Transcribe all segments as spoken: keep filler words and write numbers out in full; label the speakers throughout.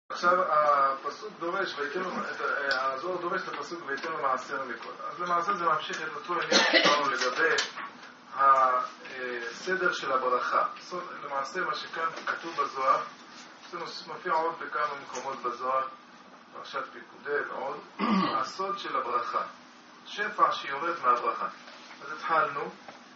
Speaker 1: עכשיו הפסוק דורש, הזוהר דורש את הפסוק ויתן לו מעשר מכל. אז למעשה זה ממשיך את אותו עניין שדיברנו לגבי הסדר של הברכה. למעשה מה שכאן כתוב בזוהר, זה מופיע עוד בכמה מקומות בזוהר, פרשת פיקודי ועוד, הסוד של הברכה, שפע שיורד מהברכה. אז התחלנו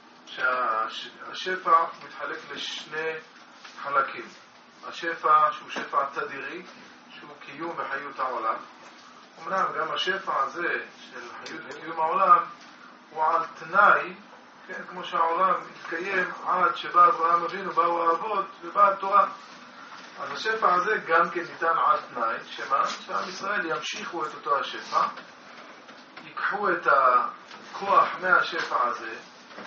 Speaker 1: שהשפע מתחלק לשני חלקים. השפע שהוא שפע תדירי, שהוא קיום וחיות העולם. אמנם גם השפע הזה של חיות וקיום העולם הוא על תנאי, כן, כמו שהעולם מתקיים עד שבא אברהם אבינו, באו האבות ובאה התורה. אז השפע הזה גם כן ניתן על תנאי, שמה? שעם ישראל ימשיכו את אותו השפע, ייקחו את הכוח מהשפע הזה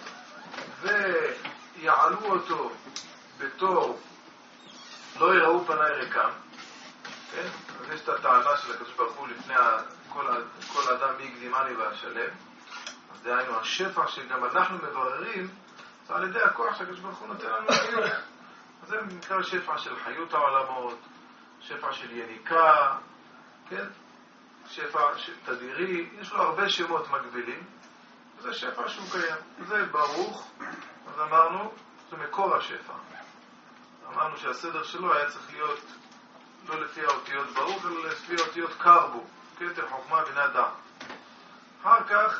Speaker 1: ויעלו אותו בתור לא יראו פני ריקם, כן? אז יש את הטענה של הקדוש ברוך הוא לפני כל, כל אדם מי יקדימני ואשלם. אז דהיינו, השפע שגם אנחנו מבררים, זה על ידי הכוח שהקדוש ברוך הוא נותן לנו לחיות. אז זה נקרא שפע של חיות העולמות, שפע של יניקה, כן? שפע של תדירי, יש לו הרבה שמות מקבילים, וזה שפע שהוא קיים. זה ברוך, אז אמרנו, זה מקור השפע. אמרנו שהסדר שלו היה צריך להיות לא לפי האותיות ברוך, אלא לפי האותיות קרבו, כתר, חוכמה, בינה, דעת. אחר כך,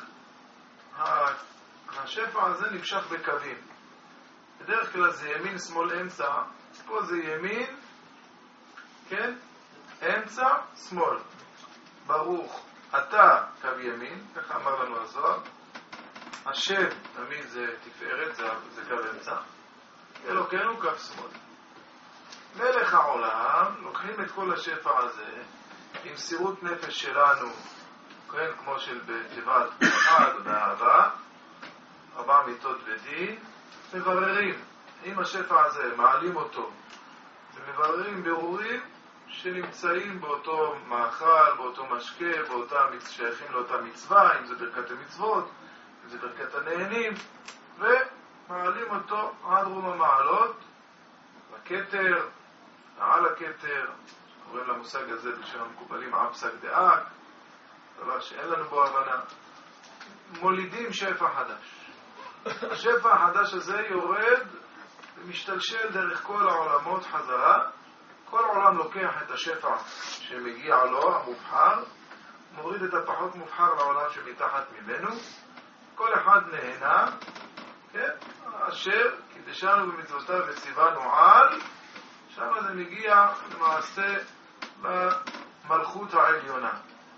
Speaker 1: השפע הזה נמשך בקווים. בדרך כלל זה ימין, שמאל, אמצע. פה זה ימין, כן? אמצע, שמאל. ברוך, אתה קו ימין, ככה אמר לנו הזוהר. השם, תמיד זה תפארת, זה, זה קו אמצע. אלוקינו קו שמאל. מלך העולם, לוקחים את כל השפע הזה עם סירות נפש שלנו, כן, כמו של בתיבת אחד או באהבה, ארבע מיתות ודין, מבררים עם השפע הזה, מעלים אותו, ומבררים ברורים שנמצאים באותו מאכל, באותו משקה, באותה, שייכים לאותה מצווה, אם זה ברכת המצוות, אם זה ברכת הנהנים, ומעלים אותו עד רום המעלות, לכתר, על הכתר, קוראים למושג הזה בשם המקובלים אבסק דאק, דבר שאין לנו בו הבנה. מולידים שפע חדש. השפע החדש הזה יורד ומשתלשל דרך כל העולמות חזרה. כל עולם לוקח את השפע שמגיע לו, המובחר, מוריד את הפחות מובחר לעולם שמתחת ממנו. כל אחד נהנה, כן? אשר קידשנו במצוותיו וציוונו על, שם זה מגיע למעשה במלכות העליונה.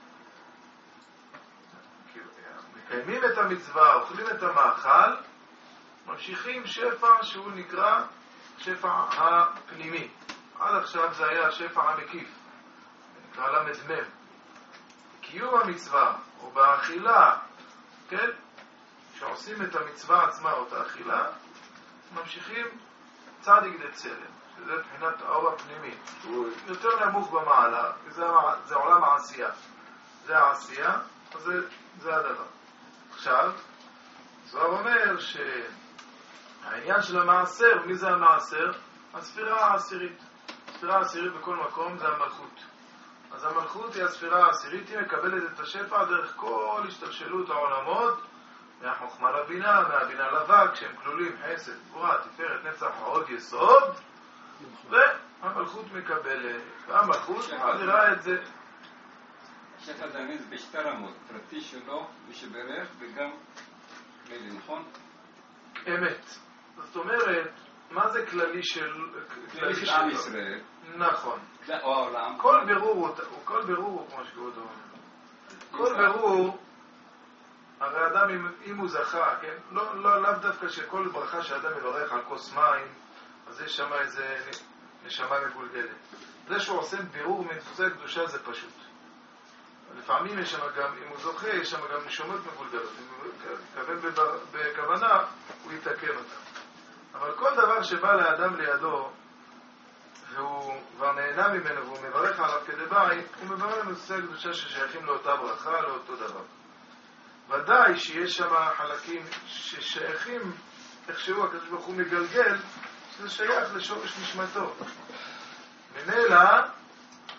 Speaker 1: מקיימים את המצווה, אוכלים את המאכל, ממשיכים שפע שהוא נקרא שפע הפנימי. עד עכשיו זה היה השפע המקיף, נקרא למזמם. קיום המצווה, או באכילה, כן? כשעושים את המצווה עצמה או את האכילה, ממשיכים צדיק דצלם. שזה מבחינת האור הפנימי, הוא יותר נמוך במעלה, זה, זה עולם העשייה. זה העשייה, אז זה, זה הדבר. עכשיו, זוהר אומר שהעניין של המעשר, מי זה המעשר? הספירה העשירית. הספירה העשירית בכל מקום זה המלכות. אז המלכות היא הספירה העשירית, היא מקבלת את השפע דרך כל השתלשלות העולמות, מהחוכמה לבינה, מהבינה לבק, שהם כלולים חסד, גבורה, תפארת, נצח, עוד יסוד, והמלכות מקבלת, והמלכות מעבירה את זה.
Speaker 2: השפע דמיז בשתי רמות, פרטי שלו, מי שברך, וגם כללי, נכון?
Speaker 1: אמת. זאת אומרת, מה זה כללי של...
Speaker 2: כללי של עם ישראל.
Speaker 1: נכון.
Speaker 2: או העולם.
Speaker 1: כל בירור, כל בירור, כמו שכבודו אומר. כל בירור, הרי אדם, אם הוא זכה, כן? לא, לא, לאו דווקא שכל ברכה שאדם מברך על כוס מים, אז יש שם איזה נשמה מגולגלת. זה שהוא עושה בירור מנפוצי קדושה זה פשוט. לפעמים יש שם גם, אם הוא זוכה, יש שם גם נשמות מגולגלות. אם הוא מתכוון בכוונה, הוא יתקן אותה. אבל כל דבר שבא לאדם לידו, והוא כבר נהנה ממנו, והוא מברך עליו כדי בית, הוא מברך מנפוצי קדושה ששייכים לאותה ברכה, לאותו דבר. ודאי שיש שם חלקים ששייכים, איכשהו הקדוש ברוך הוא מגלגל, שזה שייך לשורש נשמתו. ממילא,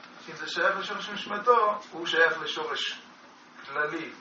Speaker 1: ששייך לשורש נשמתו, הוא שייך לשורש כללי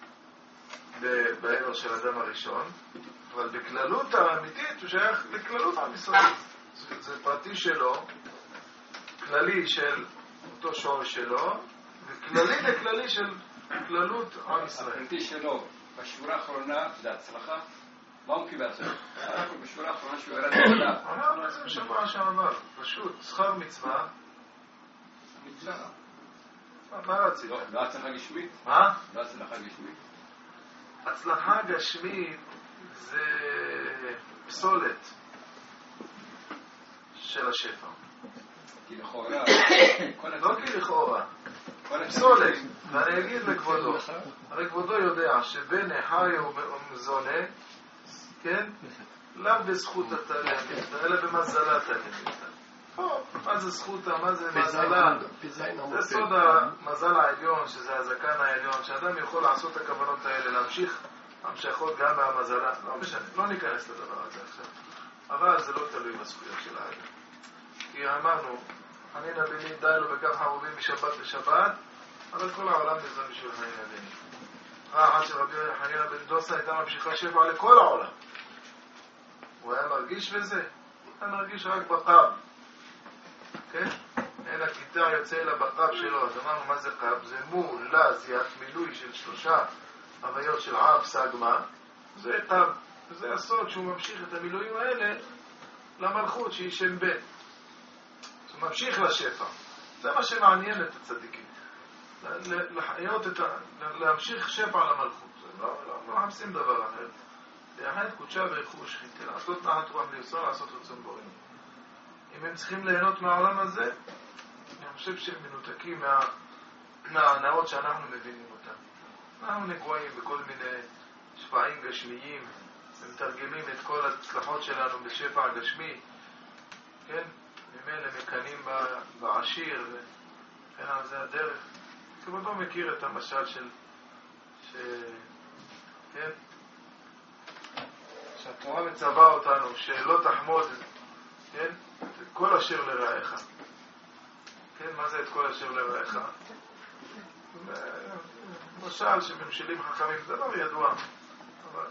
Speaker 1: בעבר של אדם הראשון, אבל בכללות האמיתית הוא שייך לכללות עם ישראל. זה, זה פרטי שלו, כללי של אותו שורש שלו, וכללי לכללי של כללות עם ישראל.
Speaker 2: הפרטי שלו, בשורה האחרונה, זה הצלחה. מה הוא קיבל עכשיו? אנחנו בשורה האחרונה שהוא ירד לעולם.
Speaker 1: אמרנו את זה בשבוע שעבר, פשוט, שכר מצווה.
Speaker 2: מצווה.
Speaker 1: מה רצית?
Speaker 2: לא הצלחה גשמית?
Speaker 1: מה?
Speaker 2: לא הצלחה גשמית.
Speaker 1: הצלחה גשמית זה פסולת של השפע.
Speaker 2: כי לכאורה,
Speaker 1: לא כי לכאורה, פסולת. ואני אגיד לכבודו, הרי כבודו יודע שבין החי ומזונה, כן? לא בזכות התהליך, אלא במזלה תהליך. מה זה זכותה, מה זה מזלה? זה סוד המזל העליון, שזה הזקן העליון, שאדם יכול לעשות את הכוונות האלה, להמשיך המשכות גם מהמזלה. לא משנה, לא ניכנס לדבר הזה עכשיו. אבל זה לא תלוי בזכויות של האדם. כי אמרנו, חנינא בני די לו בכך ערובים משבת לשבת, אבל כל העולם נזם בשביל חנינא בני. אחת של רבי חנינא בן דוסה הייתה ממשיכה שפע לכל העולם. הוא היה מרגיש בזה? הוא היה מרגיש רק בקב. כן? אין הכיתה יוצא אל הבקב שלו. אז אמרנו מה זה קב? זה מול, לז, יד מילוי של שלושה הוויות של עב, סגמה. זה קב. וזה הסוד שהוא ממשיך את המילואים האלה למלכות שהיא שם בן. הוא ממשיך לשפע. זה מה שמעניין את הצדיקים. לחיות את ה... להמשיך שפע למלכות. לא, לא, לא מחפשים דבר אחר. לאחד קודשה ורכו שכינתה. לעשות נחת רוח לישראל, לעשות רצון בוראים. אם הם צריכים ליהנות מהעולם הזה, אני חושב שהם מנותקים מה... מההנאות שאנחנו מבינים אותם. אנחנו נגועים בכל מיני שפעים גשמיים, ומתרגמים את כל הצלחות שלנו בשפע הגשמי, כן? ממילא מקנים בעשיר, וכן על זה הדרך. כבודו מכיר את המשל של... ש... כן? שהתורה מצווה אותנו שלא תחמוד, כן? את כל אשר לרעך. כן? מה זה את כל אשר לרעך? משל שממשלים חכמים, זה לא ידוע. אבל...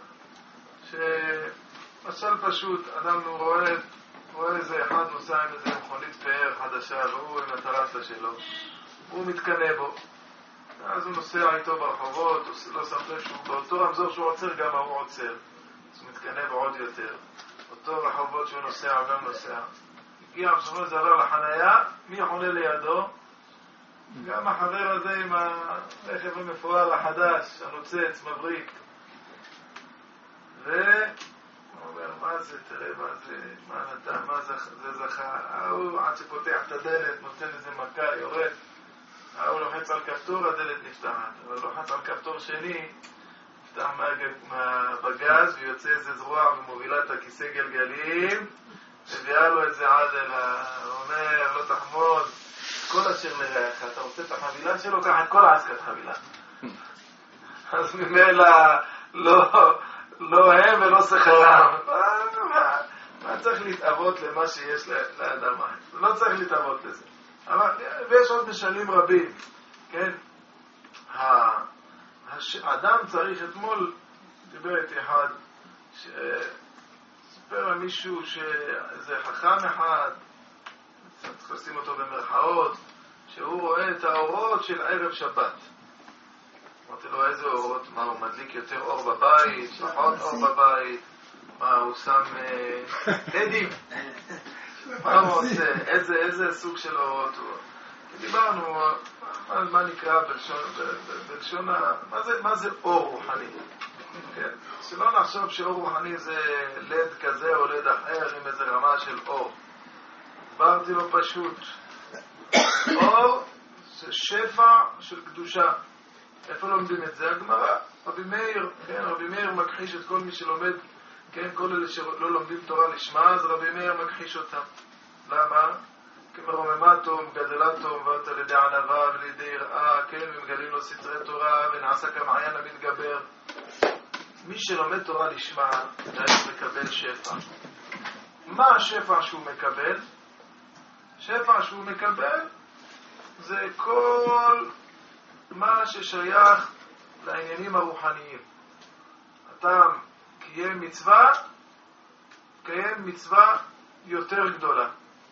Speaker 1: שמשל פשוט, אדם רואה, רואה איזה אחד נוסע עם איזה מכונית פאר חדשה, והוא עם הטרסה שלו. הוא מתקנה בו. אז הוא נוסע איתו ברחובות, הוא לא שם לב שהוא באותו רמזור שהוא עוצר, גם הוא עוצר. אז הוא מתקנה בו עוד יותר. אותו רחובות שהוא נוסע, גם נוסע. הגיע עכשיו זה עבר לחנייה, מי חונה לידו? גם החבר הזה עם הרכב המפואר החדש, הנוצץ, מבריק. והוא אומר, מה זה, תראה מה זה, מה נתן, מה זה, זה זכה. הוא עד שפותח את הדלת, נותן איזה מכה, יורד. הוא לוחץ על כפתור, הדלת נפתחת. אבל לוחץ על כפתור שני, נפתח מהבגז, ויוצא איזה זרוע ומובילה את הכיסא גלגלים, מביאה לו איזה עד אל ה... הוא אומר, לא תחמוד, כל אשר לרעך, אתה רוצה את החבילה שלו, קח את כל העסקת חבילה. אז ממילא לא, לא הם ולא שכרם. מה צריך להתאבות למה שיש לאדם? לא צריך להתאבות לזה. אבל, ויש עוד משלים רבים, כן? האדם צריך, אתמול דיבר איתי אחד, שספר על מישהו שאיזה חכם אחד, צריך לשים אותו במרכאות, שהוא רואה את האורות של ערב שבת. אמרתי לו, איזה אורות? מה, הוא מדליק יותר אור בבית, פחות אור בבית? מה, הוא שם עדים? מה הוא עושה? איזה, איזה סוג של אורות הוא? דיברנו, מה, מה נקרא בלשון, בלשון, מה זה, מה זה אור רוחני? כן? שלא נחשוב שאור רוחני זה לד כזה או לד אחר עם איזה רמה של אור. דיברתי לו פשוט. אור זה שפע של קדושה. איפה לומדים את זה? הגמרא. רבי מאיר, כן, רבי מאיר מכחיש את כל מי שלומד, כן, כל אלה שלא לומדים תורה לשמה, אז רבי מאיר מכחיש אותם. למה? כמרוממתו, מגדלתו, ואת על ידי ענווה ולידי יראה, כן, ומגלים לו סתרי תורה, ונעשה כמעיין המתגבר. מי שלומד תורה לשמה, צריך לקבל שפע. מה השפע שהוא מקבל? שפע שהוא מקבל זה כל מה ששייך לעניינים הרוחניים. אתה קיים מצווה, קיים מצווה יותר גדולה.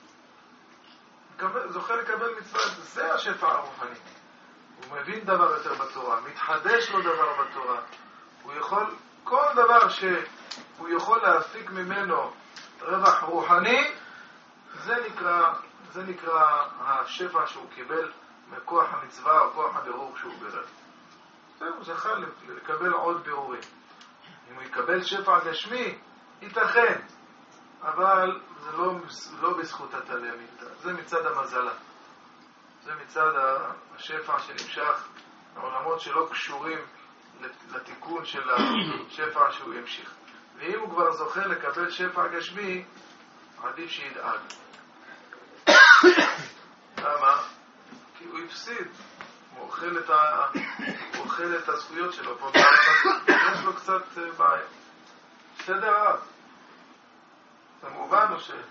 Speaker 1: זוכה לקבל מצווה, זה השפע הרוחני. הוא מבין דבר יותר בתורה, מתחדש לו דבר בתורה. הוא יכול, כל דבר שהוא יכול להפיק ממנו רווח רוחני, זה נקרא, זה נקרא השפע שהוא קיבל מכוח המצווה או כוח הבירור שהוא בירר. זהו, הוא זכה לקבל עוד בירורים. אם הוא יקבל שפע גשמי, ייתכן, אבל זה לא, לא בזכות התלמיד. זה מצד המזלה. זה מצד השפע שנמשך, העולמות שלא קשורים לתיקון של השפע שהוא ימשיך. ואם הוא כבר זוכה לקבל שפע גשמי, עדיף שידאג. למה? כי הוא הפסיד. הוא אוכל את, ה... הוא אוכל את הזכויות שלו. פה יש לו קצת בעיה. בסדר רב. זה מובן או ש...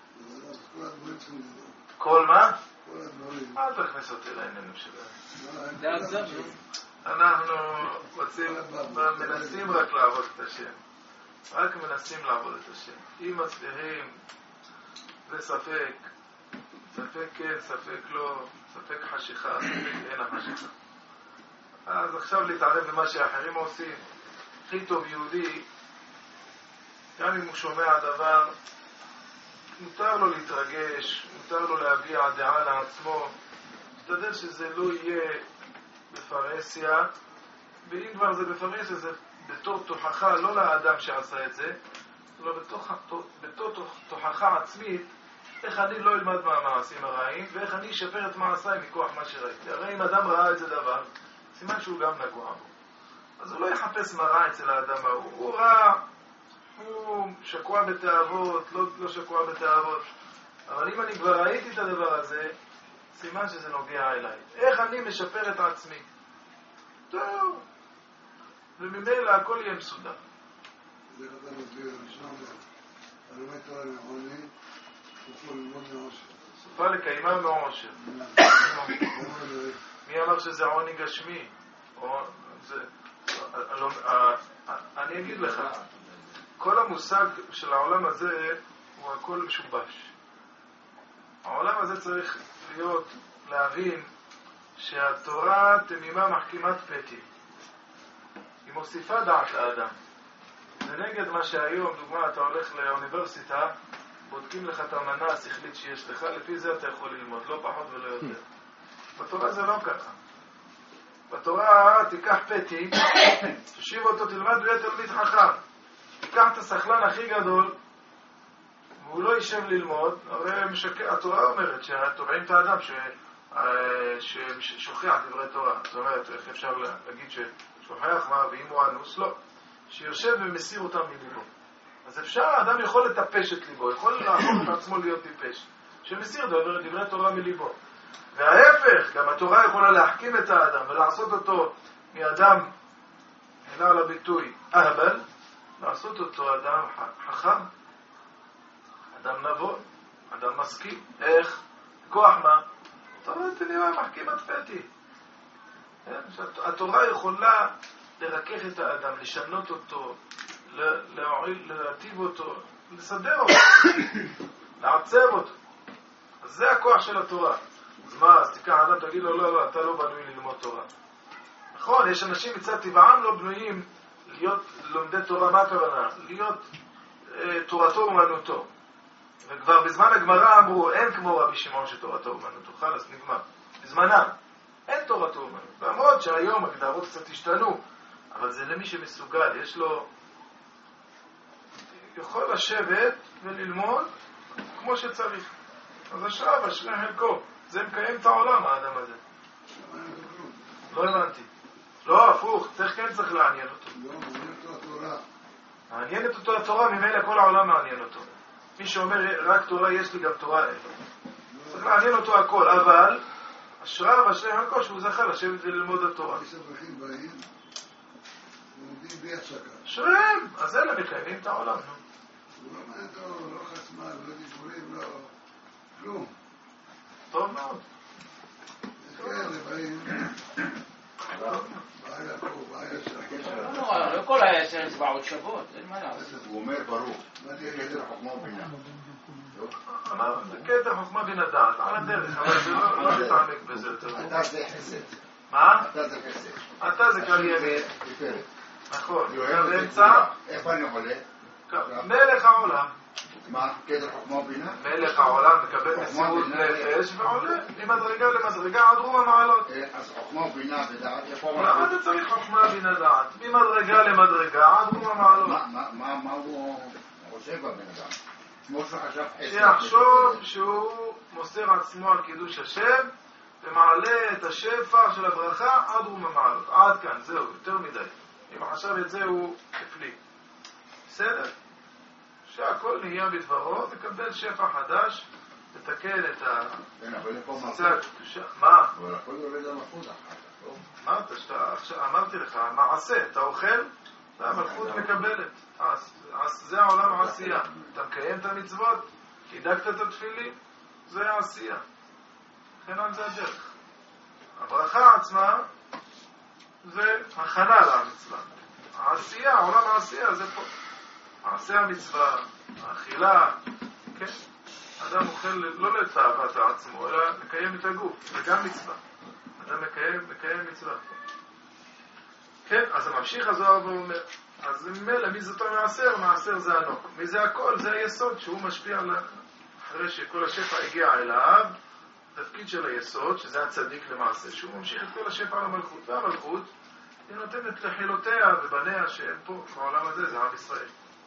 Speaker 1: כל מה?
Speaker 3: כל הדברים.
Speaker 1: אל תכניס אותי לעניינים שלהם.
Speaker 2: זה עזר.
Speaker 1: אנחנו רוצים, מנסים רק לעבוד את השם. רק מנסים לעבוד את השם. אם מצליחים, זה ספק. ספק כן, ספק לא, ספק חשיכה, ספק אין החשיכה. אז עכשיו להתערב במה שאחרים עושים. הכי טוב יהודי, גם אם הוא שומע דבר, מותר לו להתרגש, מותר לו להביע דעה לעצמו, משתדל שזה לא יהיה בפרהסיה, ואם כבר זה בפרהסיה זה בתור תוכחה, לא לאדם שעשה את זה, אלא בתוך, בתור תוכחה עצמית, איך אני לא אלמד מהמעשים הרעים, ואיך אני אשפר את מעשיי מכוח מה שראיתי. הרי אם אדם ראה את זה דבר, סימן שהוא גם נגוע בו. אז הוא לא יחפש מראה אצל האדם ההוא. הוא ראה, הוא שקוע בתאוות, לא, לא שקוע בתאוות. אבל אם אני כבר ראיתי את הדבר הזה, סימן שזה נוגע אליי. איך אני משפר את עצמי? טוב. וממילא הכל יהיה מסודר.
Speaker 3: זה אתה מסביר, נשמע הלומד תורה מעוני, סופו ללמוד מעושר.
Speaker 1: סופה לקיימה מעושר. מי אמר שזה עוני גשמי? אני אגיד לך, כל המושג של העולם הזה הוא הכל משובש. העולם הזה צריך להיות, להבין שהתורה תמימה מחכימת פתי. היא מוסיפה דעת לאדם. זה נגד מה שהיום, דוגמה, אתה הולך לאוניברסיטה, בודקים לך את המנה השכלית שיש לך, לפי זה אתה יכול ללמוד, לא פחות ולא יותר. בתורה זה לא ככה. בתורה תיקח פתי, תשיב אותו, תלמד ויהיה תלמיד חכם. תיקח את השכלן הכי גדול, והוא לא יישב ללמוד, הרי משקר, התורה אומרת שהתובעים את האדם ש... ששוכח דברי תורה. זאת אומרת, איך אפשר להגיד ששוכח מה, ואם הוא אנוס, לא. שיושב ומסיר אותם מליבו. אז אפשר, האדם יכול לטפש את ליבו, יכול להפוך את עצמו להיות טיפש, שמסיר דבר, דברי תורה מליבו. וההפך, גם התורה יכולה להחכים את האדם ולעשות אותו מאדם, הנה על הביטוי, אהבל, לעשות אותו אדם חכם, אדם נבון, אדם משכיל. איך? כוח מה? התורה תנימה מחכימת פתי. התורה יכולה לרכך את האדם, לשנות אותו, להועיל, להטיב אותו, לסדר אותו, לעצב אותו. אז זה הכוח של התורה. אז מה, אז תיקח האדם, תגיד לו, לא, לא, אתה לא בנוי ללמוד תורה. נכון, יש אנשים מצד טבעם לא בנויים להיות לומדי תורה. מה הכוונה? להיות אה, תורתו אומנותו. וכבר בזמן הגמרא אמרו, אין כמו רבי שמעון שתורתו אומנותו. חלס, נגמר. בזמנם, אין תורתו אומנות. למרות שהיום הגדרות קצת השתנו, אבל זה למי שמסוגל, יש לו, יכול לשבת וללמוד כמו שצריך. אז השרב, השני חלקו, זה מקיים את העולם, האדם הזה. לא הבנתי. לא, הפוך, צריך כן צריך לעניין אותו.
Speaker 3: לא, מעניין אותו התורה.
Speaker 1: מעניינת אותו התורה, ממילא כל העולם מעניין אותו. מי שאומר, רק תורה יש לי, גם תורה אין. צריך לעניין אותו הכל, אבל השרב, השני חלקו, שהוא זכה לשבת וללמוד התורה.
Speaker 3: יש אברכים באים, לומדים בלי הפסקה.
Speaker 1: שרם, אז אלה מקיימים את העולם, נו.
Speaker 3: הוא לא מעניין אותו, לא חשמל, לא דיבורים, לא... כלום.
Speaker 1: טוב מאוד.
Speaker 4: אצבעות שוות, אין מה לעשות.
Speaker 5: הוא אומר ברור, מה זה כתר חוכמה ובינה?
Speaker 1: אמר, זה כתר חוכמה בינה דעת, על הדרך, אבל זה לא מתעמק בזה יותר.
Speaker 5: אתה זה חסד.
Speaker 1: מה?
Speaker 5: אתה זה חסד.
Speaker 1: אתה זה כלל ימין.
Speaker 5: תפארת.
Speaker 1: נכון.
Speaker 5: יואל,
Speaker 1: באמצע,
Speaker 5: איפה אני עולה?
Speaker 1: מלך העולם.
Speaker 5: מה? כתר חוכמה ובינה?
Speaker 1: מלך העולם מקבל מסירות נפש ועולה ממדרגה למדרגה עד רום המעלות.
Speaker 5: אז חוכמה ובינה ודעת, איפה הוא
Speaker 1: למה אתה צריך חוכמה בינה דעת? ממדרגה למדרגה עד רום המעלות.
Speaker 5: מה הוא חושב בבן אדם? כמו שחשב חסד.
Speaker 1: שיחשוב שהוא מוסר עצמו על קידוש השם ומעלה את השפע של הברכה עד רום המעלות. עד כאן, זהו, יותר מדי. אם חשב את זה הוא הפליא. בסדר? שהכל נהיה בדברו, תקבל שפע חדש, תתקן את ה...
Speaker 5: כן, אבל איפה מה?
Speaker 1: מה?
Speaker 5: אבל הכל יורד למלכות אחר כך, לא?
Speaker 1: אמרת שאתה, עכשיו אמרתי לך, מעשה, אתה אוכל, והמלכות מקבלת. זה העולם העשייה. אתה מקיים את המצוות, הידקת את התפילים, זה העשייה. לכן על זה הדרך. הברכה עצמה זה הכנה למצווה. העשייה, העולם העשייה זה פה. מעשה המצווה, האכילה, כן? אדם אוכל לא לתאוות עצמו, אלא לקיים את הגוף, זה גם מצווה. אדם מקיים, מקיים מצווה. כן, אז הממשיך הזוהר ואומר, אז ממילא מי זאת המעשר? מעשר זה הנוק. מי זה הכל? זה היסוד שהוא משפיע על... אחרי שכל השפע הגיע אליו, תפקיד של היסוד, שזה הצדיק למעשה, שהוא ממשיך את כל השפע למלכות. והמלכות היא נותנת לחילותיה ובניה שהם פה, בעולם הזה, זה עם ישראל.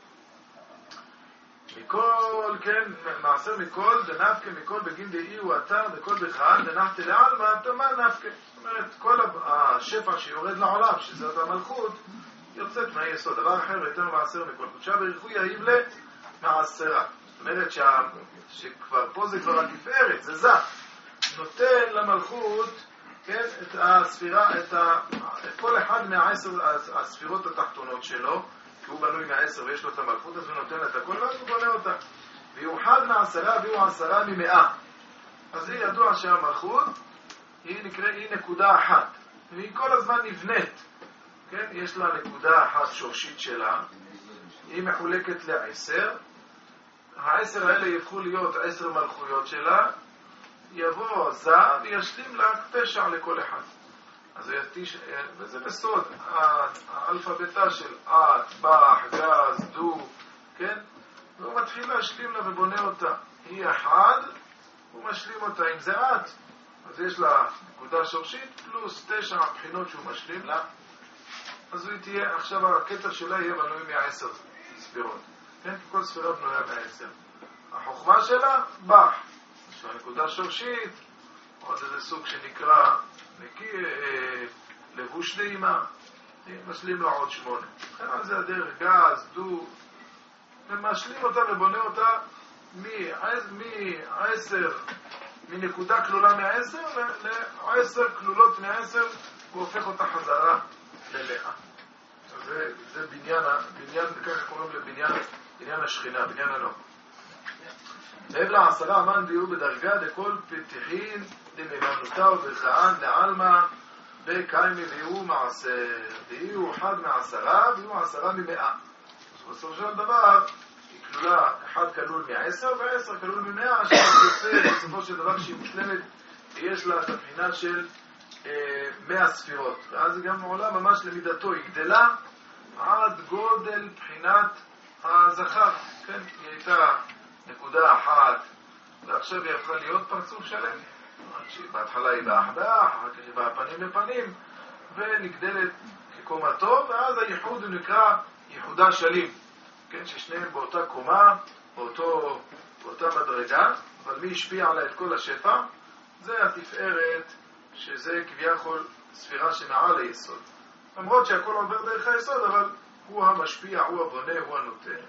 Speaker 1: מכל, כן, מעשר מכל, דנפקה מכל בגין דאי הוא אתר, דכל בכלל, דנפתה לעלמא, תמה נפקה. זאת אומרת, כל השפע שיורד לעולם, שזאת המלכות, יוצאת מהיסוד. דבר אחר, ויתנו מעשר מכל. קודשה בריחוי יאיב למעשרה. זאת אומרת שה, שכבר פה זה כבר התפארת, זה זה. נותן למלכות, כן, את הספירה, את, ה, את כל אחד מהעשר הספירות התחתונות שלו, כי הוא בנוי מהעשר ויש לו את המלכות, אז הוא נותן את הכל, ואז הוא בונה אותה. ויוחד מעשרה והוא עשרה ממאה. אז היא ידוע שהמלכות היא, נקרא, היא נקודה אחת. והיא כל הזמן נבנית. כן? יש לה נקודה אחת שורשית שלה. היא מחולקת לעשר. העשר האלה יפכו להיות עשר מלכויות שלה. יבוא זה וישלים לה תשע לכל אחד. אז יתיש, וזה בסוד, האלפביתה של את, בח, גז, דו, כן? והוא מתחיל להשלים לה ובונה אותה. היא אחד, הוא משלים אותה. אם זה את, אז יש לה נקודה שורשית, פלוס תשע בחינות שהוא משלים לה, אז היא תהיה, עכשיו הקטע שלה יהיה בנוי מהעשר ספירות. כן? כי כל ספירה בנויה מהעשר. החוכמה שלה, בח. יש לה נקודה שורשית, עוד איזה סוג שנקרא נקי, אה, לבוש נעימה, משלים לה עוד שמונה. לכן על זה הדרך, גז, דו, ומשלים אותה ובונה אותה מעשר, מנקודה כלולה מהעשר לעשר כלולות מהעשר, הוא הופך אותה חזרה ללאה. זה, זה בניין, בניין, ככה קוראים לבניין, בניין השכינה, בניין הנוק. מעבר לעשרה אמן ביהו בדרגה דכל פתיחין דממנותה וברכאן לעלמא בקיימי ויהו מעשר. ויהו אחד מעשרה ויהו עשרה ממאה. בסופו של דבר היא כלולה, אחד כלול מהעשר ועשר כלול ממאה, שיוצא בסופו של דבר שהיא מושלמת ויש לה את הבחינה של אה, מאה ספירות. ואז היא גם עולה ממש למידתו, היא גדלה עד גודל בחינת הזכר. כן, היא הייתה נקודה אחת, ועכשיו היא הפכה להיות פרצוף שלם. בהתחלה היא באח באח, אחר כך היא באה פנים בפנים, ונגדלת כקומתו, ואז הייחוד הוא נקרא ייחודה שלים. כן, ששניהם באותה קומה, באותו, באותה מדרגה, אבל מי השפיע עליה את כל השפע? זה התפארת, שזה כביכול ספירה שמעל היסוד. למרות שהכל עובר דרך היסוד, אבל הוא המשפיע, הוא הבונה, הוא הנותן.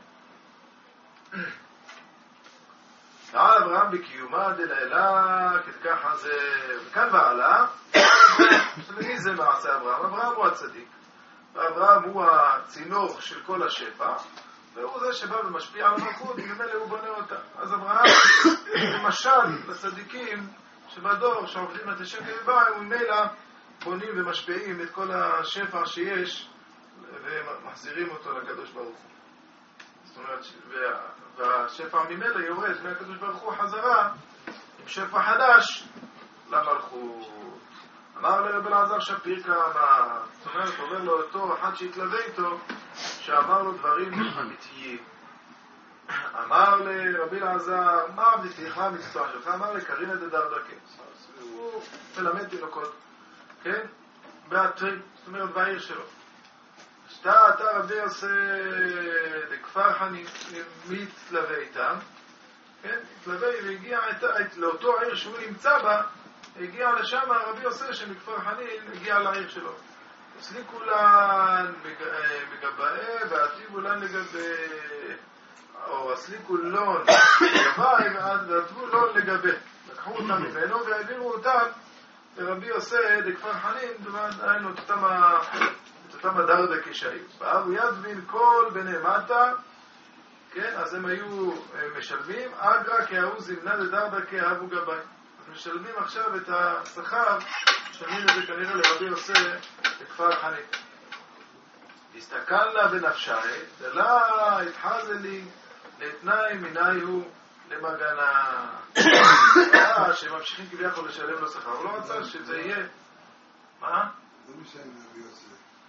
Speaker 1: על אברהם בקיומה דלעילה, ככה זה, וכאן ועלה, מי זה מעשה אברהם? אברהם הוא הצדיק, ואברהם הוא הצינור של כל השפע, והוא זה שבא ומשפיע על המלכות, וממילא הוא בונה אותה. אז אברהם, למשל, לצדיקים שבדור, שעובדים את השקל ובא, הם ממילא בונים ומשפיעים את כל השפע שיש ומחזירים אותו לקדוש ברוך הוא. זאת אומרת, והשפע ממילא יורד מהקדוש ברוך הוא חזרה עם שפע חדש למלכות. אמר לרב אלעזר שפיר כמה, זאת אומרת, אומר לו אותו אחד שהתלווה איתו, שאמר לו דברים אמיתיים. אמר לרבי אלעזר, מה עבדתך המקצוע שלך? אמר לקרינה דדרדקה. הוא מלמד תינוקות, כן? בעתרי, זאת אומרת, בעיר שלו. שתה אתה רבי עושה לכפר חני, מי תתלווה איתם? כן? תתלווה והגיע לאותו העיר שהוא נמצא בה, הגיע לשם הרבי עושה שמכפר חנין הגיע לעיר שלו. הסליקו לן מגבאי ועטיבו לן לגבי, או הסליקו לון לגבי ועטבו לון לגבי. לקחו אותם ממנו והעבירו אותם לרבי עושה לכפר חנין, דהיינו את אותם הדרדקי שהיו. והאבו ידבין כל בני מטה, כן, אז הם היו משלמים, אגרא כהוא זמנה לדרדקי אבו גבאי. משלמים עכשיו את השכר, משלמים את זה כנראה לרבי עושה לכפר חנין. הסתכל לה בנפשי, דלה התחזה לי לתנאי מיני הוא למגנה. אה, שהם ממשיכים כביכול לשלם לו שכר. הוא לא רצה שזה יהיה. מה?
Speaker 3: זה משלם לרבי עושה.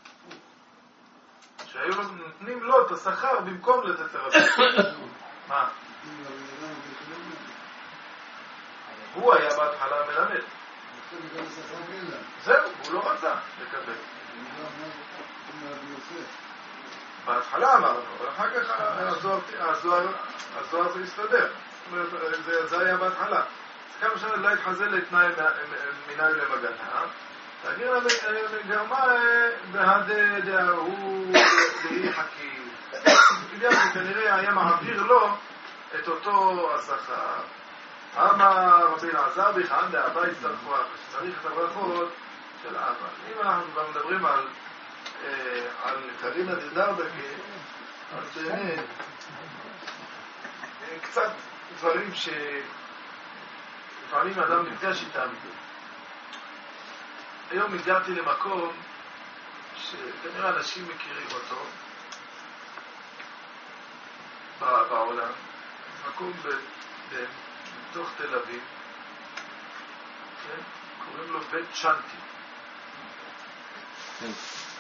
Speaker 1: שהיו נותנים לו את השכר במקום לתת לרבי. מה? הוא היה בהתחלה מלמד. זהו, הוא לא רצה לקבל. בהתחלה אמרנו, אבל אחר כך הזוהר זה הסתדר. זה היה בהתחלה. אז כמה שנה לא התחזה לתנאי מיני למגנה. תגיד לגרמה בהדה הוא דהי חכי. כנראה היה מעביר לו את אותו השכר. אמר רבי אלעזר בכאן דאבא יצטרכו, שצריך את הברכות של אבא. אם אנחנו כבר מדברים על על קרינה דדרדקה, אז באמת קצת דברים שלפעמים אדם נפגש איתם. היום הגעתי למקום שכנראה אנשים מכירים אותו בעולם, מקום בתוך תל אביב, כן? קוראים לו בית צ'אנטי.
Speaker 6: כן.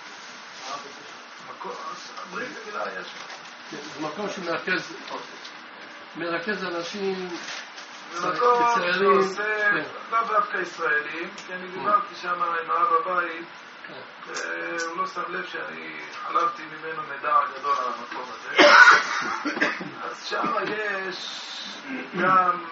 Speaker 1: ברית במילה היה שם.
Speaker 6: זה מקום שמרכז מרכז אנשים
Speaker 1: זה מקום שעושה לא דווקא ישראלים, כי אני דיברתי שם עם האב הבית, והוא לא שם לב שאני חלבתי ממנו מידע גדול על המקום הזה. אז שם יש גם,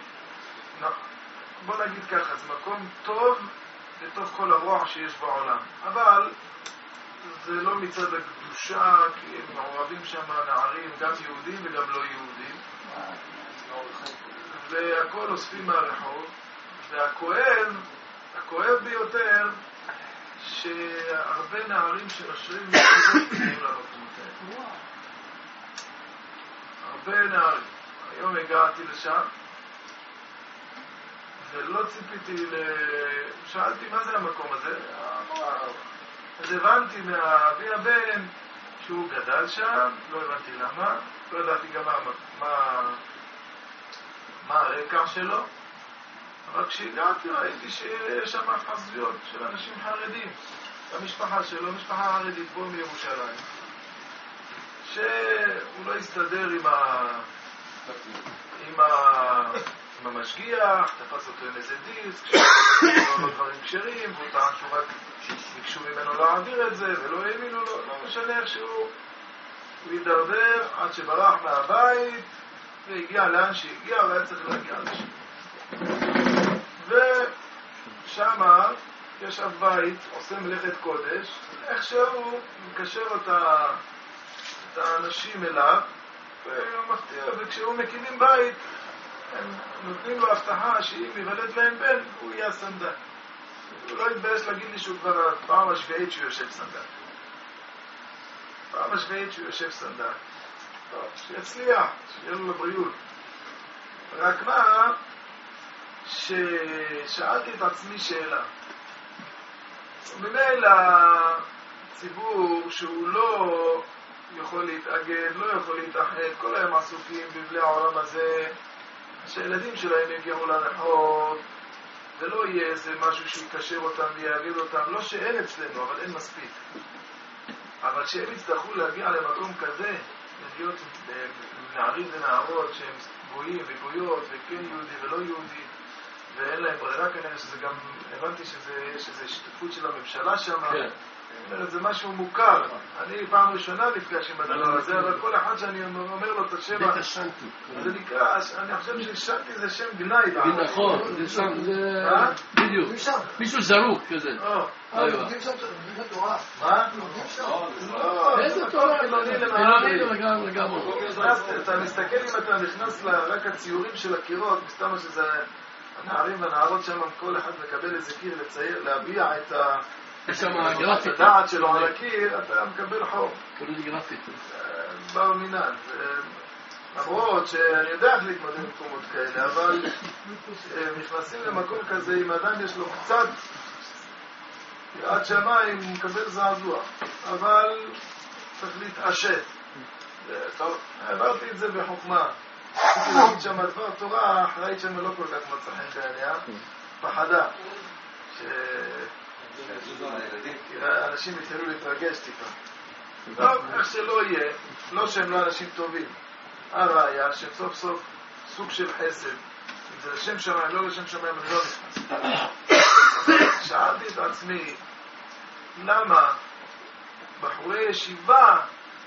Speaker 1: בוא נגיד ככה, זה מקום טוב לתוך כל הרוח שיש בעולם, אבל זה לא מצד הקדושה, כי הם מעורבים שם נערים, גם יהודים וגם לא יהודים, והכל אוספים מהרחוב, והכואב, הכואב ביותר, שהרבה נערים שנושרים מגיעים למקומות האלה. הרבה נערים. היום הגעתי לשם, ולא ציפיתי ל... שאלתי מה זה המקום הזה? אז הבנתי מהאבי הבן שהוא גדל שם, לא הבנתי למה, לא ידעתי גם מה, מה, מה הרקע שלו, אבל כשהגעתי ראיתי שיש שם חזויות של אנשים חרדים, המשפחה שלו, משפחה חרדית פה מירושלים, שהוא לא הסתדר עם ה... עם ה... עם המשגיח, תפס אותו עם איזה דיסק, לא דברים כשרים, והוא טען שהוא רק ביקשו ממנו להעביר את זה, ולא האמינו לו, לא משנה איך שהוא הידרדר עד שברח מהבית, והגיע לאן שהגיע, והיה צריך להגיע לשם. ושמה יש אב בית, עושה מלאכת קודש, איכשהו מקשר אותה, את האנשים אליו, ומפתיע, וכשהוא מקימים בית, הם נותנים לו הבטחה שאם יוולד להם בן, הוא יהיה סנדק. הוא לא יתבייש להגיד לי שהוא כבר פעם השביעית שהוא יושב סנדק. פעם השביעית שהוא יושב סנדק. טוב, שיצליח, שיהיה לו לבריאות. רק מה, ששאלתי את עצמי שאלה. וממילא ציבור שהוא לא יכול להתאגד, לא יכול להתאחד, כל היום עסוקים בבלי העולם הזה, שהילדים שלהם יגיעו לרחוב, ולא יהיה איזה משהו שיקשר אותם ויאגד אותם, לא שאין אצלנו, אבל אין מספיק. אבל שהם יצטרכו להגיע למקום כזה, להיות נערים ונערות שהם גויים וגויות, וכן יהודי ולא יהודי, ואין להם ברירה כנראה, שזה גם, הבנתי שיש איזו השתתפות של הממשלה שם, כן. זה משהו מוכר. אני פעם ראשונה נפגש עם הדבר הזה, אבל כל אחד שאני אומר לו את השם, זה נקרא, אני חושב ששנתי זה שם גנאי.
Speaker 6: נכון, זה שם, זה בדיוק. מישהו זרוק כזה.
Speaker 3: לומדים שם תורה.
Speaker 1: מה?
Speaker 6: איזה תורה? חילוני לגמרי.
Speaker 1: אתה מסתכל אם אתה נכנס רק הציורים של הקירות, מסתמה שזה הנערים והנערות שם, כל אחד מקבל איזה קיר לצייר, להביע את ה... הדעת שלו על הקיר, אתה מקבל חור. באו מינן. למרות שאני יודע איך להתמודד במקומות כאלה, אבל נכנסים למקום כזה, אם אדם יש לו קצת יראת שמיים, הוא מקבל זעזוע. אבל צריך להתעשת. טוב, העברתי את זה בחוכמה. רציתי להגיד שם דבר תורה, אחראית שם לא כל כך מצא חן בעיניה, פחדה. אנשים יתחילו להתרגש טיפה. טוב, איך שלא יהיה, לא שהם לא אנשים טובים. הראיה שסוף סוף סוג של חסד, אם זה לשם שמיים, לא לשם שמיים, אני לא נכנס. שאלתי את עצמי, למה בחורי ישיבה,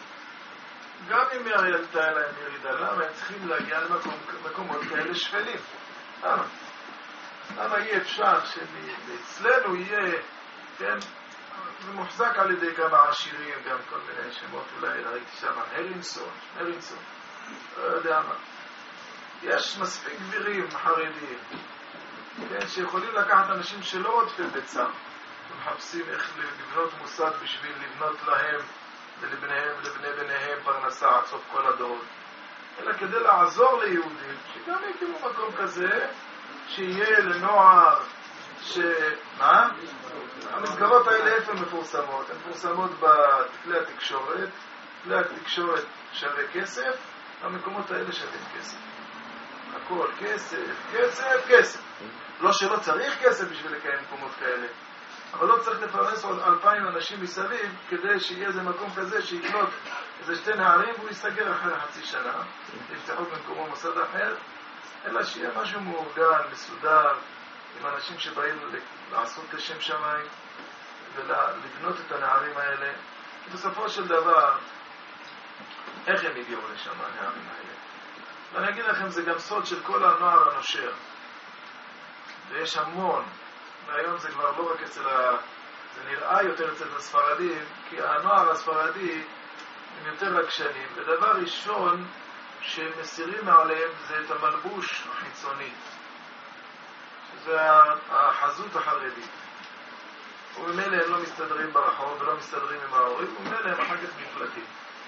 Speaker 1: גם אם ילדה להם ירידה, למה הם צריכים להגיע למקומות כאלה שפלים? למה? למה אי אפשר שאצלנו יהיה, כן, זה מוחזק על ידי כמה עשירים, גם כל מיני שמות, אולי ראיתי שם, הרינסון, הרינסון, לא יודע מה. יש מספיק גבירים חרדיים, כן, שיכולים לקחת אנשים שלא עוטפים בצם, שמחפשים איך לבנות מוסד בשביל לבנות להם ולבניהם ולבני בניהם פרנסה עד סוף כל הדורות, אלא כדי לעזור ליהודים, שגם יקימו מקום כזה, שיהיה לנוער ש... מה? המסגרות האלה איפה מפורסמות? הן מפורסמות בכלי התקשורת, כלי התקשורת שווה כסף, המקומות האלה שווים כסף. הכל כסף, כסף, כסף. לא שלא צריך כסף בשביל לקיים מקומות כאלה, אבל לא צריך לפרנס עוד אלפיים אנשים מסביב כדי שיהיה איזה מקום כזה שיקלוט איזה שתי נערים והוא יסתגר אחרי חצי שנה, יפתחו במקומו מוסד אחר, אלא שיהיה משהו מאורגן, מסודר, עם אנשים שבאים לעשות לשם שמיים ולבנות את הנערים האלה. בסופו של דבר, איך הם הגיעו לשם, הנערים האלה? ואני אגיד לכם, זה גם סוד של כל הנוער הנושר. ויש המון, והיום זה כבר לא רק אצל ה... זה נראה יותר אצל הספרדים, כי הנוער הספרדי הם יותר רגשנים. ודבר ראשון שמסירים מעליהם זה את המלבוש החיצוני, שזה החזות החרדית. וממילא הם לא מסתדרים ברחוב ולא מסתדרים עם ההורים, וממילא הם אחר כך מפלטים.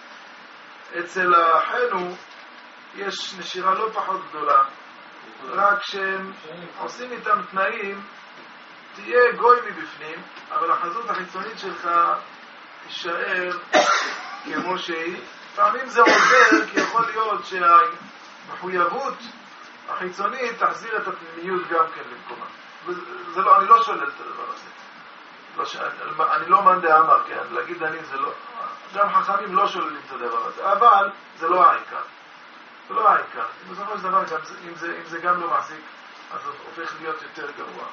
Speaker 1: אצל אחינו יש נשירה לא פחות גדולה, רק שהם עושים איתם תנאים, תהיה גוי מבפנים, אבל החזות החיצונית שלך תישאר כמו שהיא. פעמים זה עוזר, כי יכול להיות שהמחויבות החיצונית תחזיר את הפנימיות גם כן למקומה. זה לא, אני לא שולל את הדבר הזה. לא ש... אני לא מאן דאמר, כן? להגיד אני זה לא... גם חכמים לא שוללים את הדבר הזה, אבל זה לא העיקר. זה לא העיקר. בסופו של דבר, גם, אם, זה, אם זה גם לא מחזיק, אז זה הופך להיות יותר גרוע.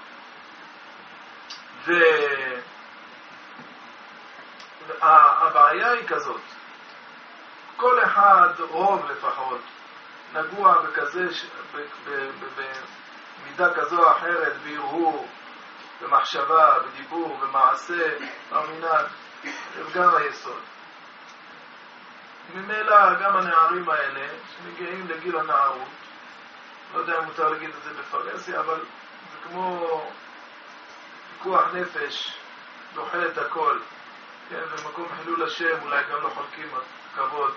Speaker 1: והבעיה היא כזאת. כל אחד, רוב לפחות, נגוע בכזה, במידה כזו או אחרת, בהרהור, במחשבה, בדיבור, במעשה, במנהג, וגם היסוד. ממילא גם הנערים האלה, שמגיעים לגיל הנערות, לא יודע אם מותר להגיד את זה בפרסיה, אבל זה כמו פיקוח נפש, דוחה את הכל, כן, במקום חילול השם, אולי גם לא חולקים כבוד.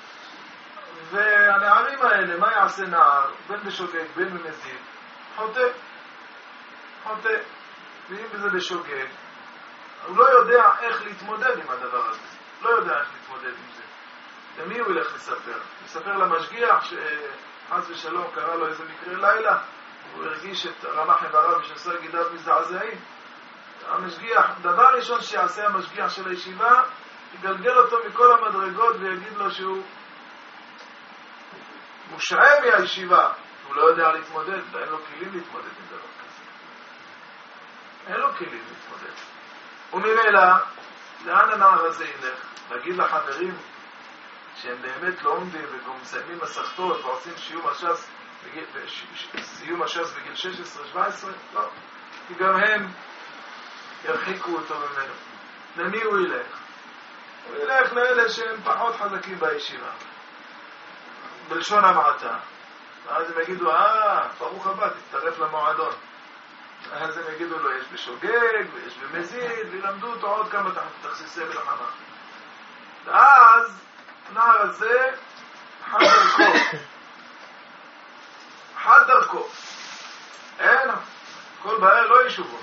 Speaker 1: והנערים האלה, מה יעשה נער, בין בשוגג, בין במזיד? חוטא. חוטא. ואם זה בשוגג, הוא לא יודע איך להתמודד עם הדבר הזה. לא יודע איך להתמודד עם זה. למי הוא ילך לספר? לספר למשגיח שחס ושלום קרא לו איזה מקרה לילה, הוא הרגיש את רמח איבריו ושעשה גידיו מזעזעים. המשגיח, דבר ראשון שיעשה המשגיח של הישיבה, יגלגל אותו מכל המדרגות ויגיד לו שהוא מושעה מהישיבה. הוא לא יודע להתמודד, אין לו כלים להתמודד עם דבר כזה. אין לו כלים להתמודד. וממילא, לאן הנער הזה ילך? להגיד לחברים שהם באמת לא עומדים וגם מסיימים מסכתות ועושים שיום הש"ס בגיל, סיום הש"ס בגיל שש עשרה שבע עשרה? לא. כי גם הם ירחיקו אותו ממנו. למי הוא ילך? הוא ילך לאלה שהם פחות חזקים בישיבה. בלשון המעטה. ואז הם יגידו, אה, ברוך הבא, תצטרף למועדון. אז הם יגידו לו, יש בשוגג, ויש במזיד, וילמדו אותו עוד כמה תכסיסי מלחמה. ואז, הנער הזה, חד דרכו. חד דרכו. אין, כל בעיה לא ישובו.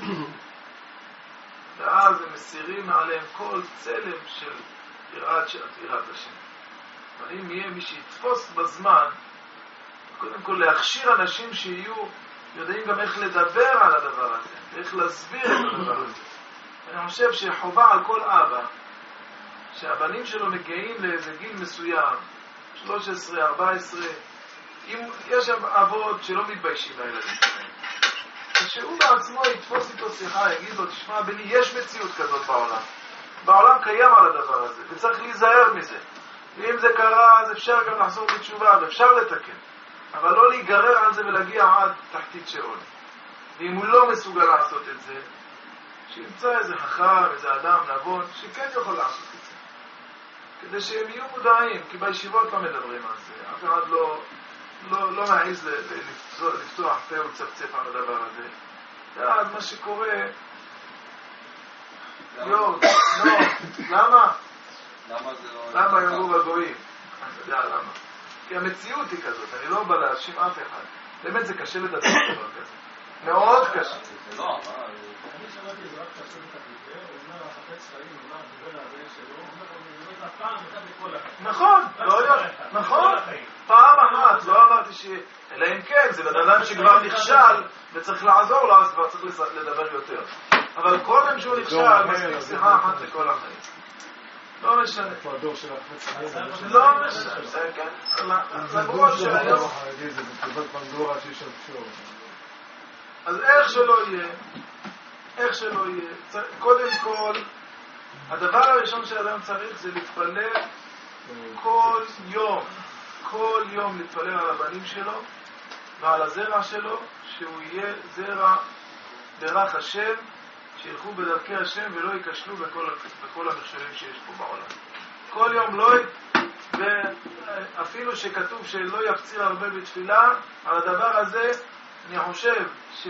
Speaker 1: ואז הם מסירים מעליהם כל צלם של יראת השם. אבל אם יהיה מי שיתפוס בזמן, קודם כל להכשיר אנשים שיהיו יודעים גם איך לדבר על הדבר הזה, איך להסביר את הדבר הזה. אני חושב שחובה על כל אבא, שהבנים שלו מגיעים לאיזה גיל מסוים, שלוש עשרה, ארבע עשרה, אם יש אבות שלא מתביישים מהילדים שלהם, שהוא בעצמו יתפוס איתו שיחה, יגיד לו, תשמע בני, יש מציאות כזאת בעולם. בעולם קיים על הדבר הזה, וצריך להיזהר מזה. ואם זה קרה, אז אפשר גם לחזור בתשובה, ואפשר לתקן. אבל לא להיגרר על זה ולהגיע עד תחתית שאול. ואם הוא לא מסוגל לעשות את זה, שימצא איזה חכם, איזה אדם נבון, שכן יכול לעשות את זה. כדי שהם יהיו מודעים, כי בישיבות לא מדברים על זה. אף אחד לא, לא, לא מעיז לפתוח, לפתוח פה ולצפצף על הדבר הזה. ואז מה שקורה, יו, לא, למה?
Speaker 2: למה זה לא...
Speaker 1: למה יאמרו בגויים? אני יודע למה. כי המציאות היא כזאת, אני לא בא להאשים אף אחד. באמת זה קשה לדבר דבר כזה. מאוד קשה.
Speaker 2: לא, מה...
Speaker 7: אני שמעתי זה רק קשה לתקליטר, הוא אומר, החפץ חיים, הוא אומר, דיבר להבן שלו, הוא אומר, הוא אומר, פעם אחד לכל החיים.
Speaker 1: נכון, לא יודע, נכון. פעם אחת, לא אמרתי ש... אלא אם כן, זה בן שכבר נכשל וצריך לעזור לו, אז כבר צריך לדבר יותר. אבל קודם שהוא נכשל, מספיק שיחה אחת לכל החיים. לא משנה.
Speaker 7: איפה הדור של החפץ חיים?
Speaker 1: לא משנה, זה כן. למרות שהיום...
Speaker 7: זה בתקופת פנדורה שיש שם פשור.
Speaker 1: אז איך שלא יהיה, איך שלא יהיה, קודם כל, הדבר הראשון שאדם צריך זה להתפלל כל יום, כל יום להתפלל על הבנים שלו ועל הזרע שלו, שהוא יהיה זרע דרך השם, שילכו בדרכי השם ולא ייכשלו בכל, בכל המכשולים שיש פה בעולם. כל יום לא, ואפילו שכתוב שלא יפציר הרבה בתפילה, על הדבר הזה אני חושב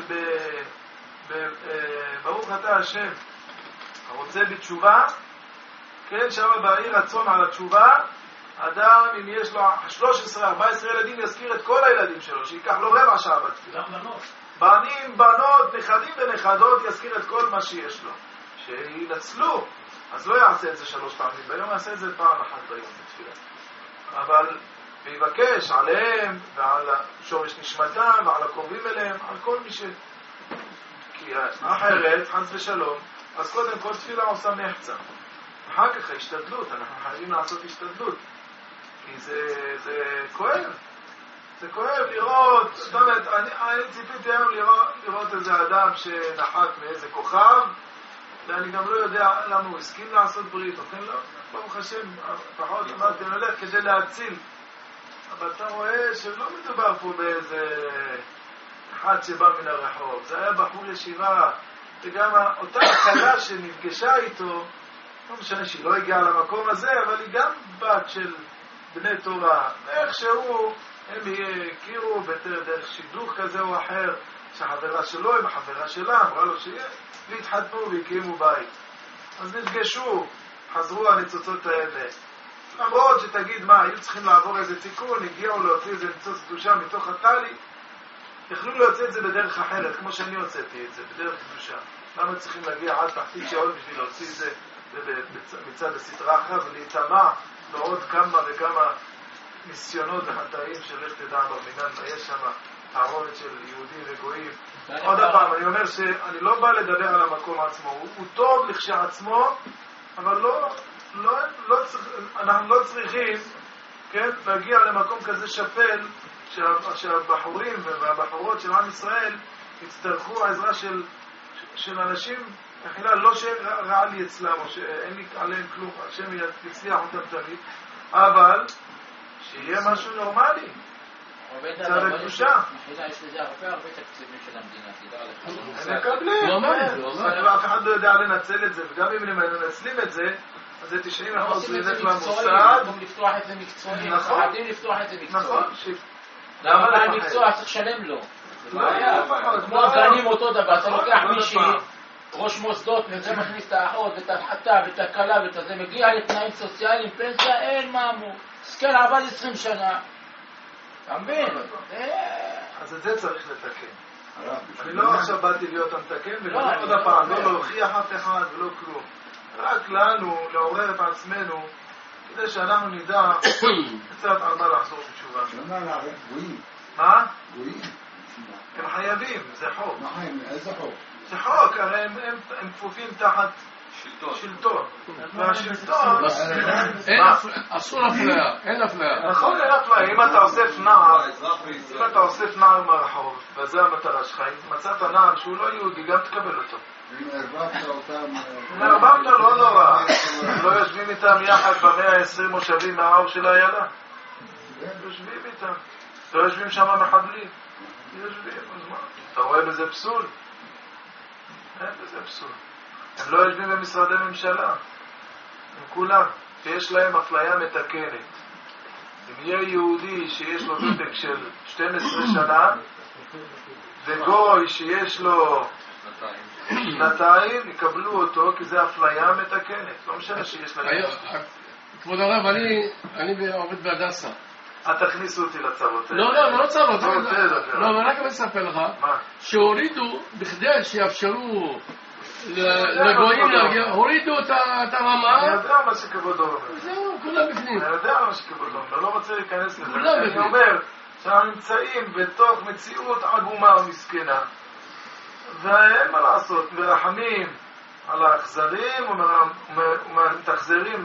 Speaker 1: שברוך אתה השם הרוצה בתשובה, כן, שם בעיר רצון על התשובה, אדם אם יש לו שלוש עשרה ארבע עשרה ילדים יזכיר את כל הילדים שלו, שיקח לו רבע שעה בתפילה. בנים, בנות, נכדים ונכדות, יזכיר את כל מה שיש לו. שינצלו, אז לא יעשה את זה שלוש פעמים ביום, יעשה את זה פעם אחת ביום בתפילה. אבל ויבקש עליהם ועל שורש נשמתם ועל הקרובים אליהם, על כל מי ש... כי אחרת, חס ושלום, אז קודם כל תפילה עושה מחצה. אחר כך ההשתדלות, אנחנו חייבים לעשות השתדלות. כי זה, זה כואב. זה כואב לראות, זאת אומרת, אני, אני ציפיתי היום לראות, לראות איזה אדם שנחת מאיזה כוכב, ואני גם לא יודע למה הוא הסכים לעשות ברית, או כן לא, ברוך השם, פחות אמרתי, אני הולך כדי להציל. אבל אתה רואה שלא מדובר פה באיזה אחד שבא מן הרחוב, זה היה בחור ישיבה, וגם אותה הקלה שנפגשה איתו, לא משנה שהיא לא הגיעה למקום הזה, אבל היא גם בת של בני תורה, ואיכשהו הם הכירו בדרך שידוך כזה או אחר, שהחברה שלו עם החברה שלה, אמרה לו שיהיה, והתחתנו והקימו בית. אז נפגשו, חזרו הניצוצות האלה. למרות שתגיד מה, היו צריכים לעבור איזה תיקון, הגיעו להוציא איזה ניצוץ קדושה מתוך הטלי, יכלו להוציא את זה בדרך אחרת, כמו שאני הוצאתי את זה, בדרך קדושה. למה צריכים להגיע עד תחתית שאול בשביל להוציא את זה מצד הסתרה אחר ולהיטמע בעוד כמה וכמה ניסיונות וחטאים של לך תדע במינן, יש שם תערובת של יהודים וגויים. עוד פעם, אני אומר שאני לא בא לדבר על המקום עצמו, הוא, הוא טוב לכשעצמו, אבל לא, לא, לא צריך, אנחנו לא צריכים, כן, להגיע למקום כזה שפל, שהבחורים והבחורות של עם ישראל יצטרכו העזרה של, של אנשים, מחילה, לא שרע לי אצלם, או שאין לי עליהם כלום, השם יצליח אותם תמיד, אבל שיהיה משהו נורמלי. צד הקדושה.
Speaker 4: מחילה, יש לזה הרבה הרבה תקציבים של המדינה, תדע לך.
Speaker 1: הם מקבלים. אף אחד לא יודע לנצל את זה, וגם אם הם מנצלים את זה, אז זה תשעים אחוז ילך למוסד.
Speaker 4: במקום לפתוח את זה מקצועי,
Speaker 1: נכון.
Speaker 4: חייבים לפתוח את זה מקצועי.
Speaker 1: נכון.
Speaker 4: למה בעל מקצוע צריך לשלם לו? כמו גנים אותו דבר, אתה לוקח מישהי, ראש מוסדות, וזה מכניס את האחות, ואת החתה, ואת הקלה, ואת זה מגיע לתנאים סוציאליים, פנסיה, אין מאמו. סקל עבד עשרים שנה. אתה מבין?
Speaker 1: אז את זה צריך לתקן. אני לא עכשיו באתי להיות המתקן, ולא עוד הפעם, לא להוכיח אף אחד ולא כלום. רק לנו, לעורר את עצמנו, כדי שאנחנו נדע קצת על מה לחזור בתשובה.
Speaker 3: למה לערב גויים?
Speaker 1: מה?
Speaker 3: גויים?
Speaker 1: הם חייבים, זה חוק.
Speaker 3: מה חיים? איזה חוק?
Speaker 1: זה חוק, הרי הם, הם, הם כפופים תחת שלטון. שלטון. והשלטון...
Speaker 6: אסור אפליה, אין אפליה.
Speaker 1: נכון, אין אפליה. אם אתה אוסף נער, אם אתה אוסף נער מהרחוב, וזו המטרה שלך, אם מצאת נער שהוא לא יהודי, גם תקבל אותו.
Speaker 3: אם הרבבת אותם...
Speaker 1: אם הרבבת לא נורא. לא יושבים איתם יחד במאה העשרים מושבים מהאור של איילה. יושבים איתם. לא יושבים שם מחבלים. יושבים, אז מה? אתה רואה בזה פסול? אין בזה פסול. הם לא יושבים במשרדי ממשלה. הם כולם. שיש להם אפליה מתקנת. אם יהיה יהודי שיש לו ותק של שתים עשרה שנה, וגוי שיש לו שנתיים, יקבלו אותו, כי זה אפליה מתקנת. לא משנה שיש להם.
Speaker 6: כבוד הרב, אני עובד בהדסה.
Speaker 1: את תכניסו אותי לצרות.
Speaker 6: לא, לא, לא צרות.
Speaker 1: לא,
Speaker 6: אבל רק אני אספר לך, שהורידו, בכדי שיאפשרו לגויים להגיע, הורידו את הרמה.
Speaker 1: אני יודע מה שכבודו אומר.
Speaker 6: זהו, כולם בפנים.
Speaker 1: אני יודע מה שכבודו אומר, לא רוצה להיכנס לזה.
Speaker 6: כולם בפנים.
Speaker 1: אני אומר שאנחנו נמצאים בתוך מציאות עגומה ומסכנה, ואין מה לעשות, מרחמים על האכזרים ומתאכזרים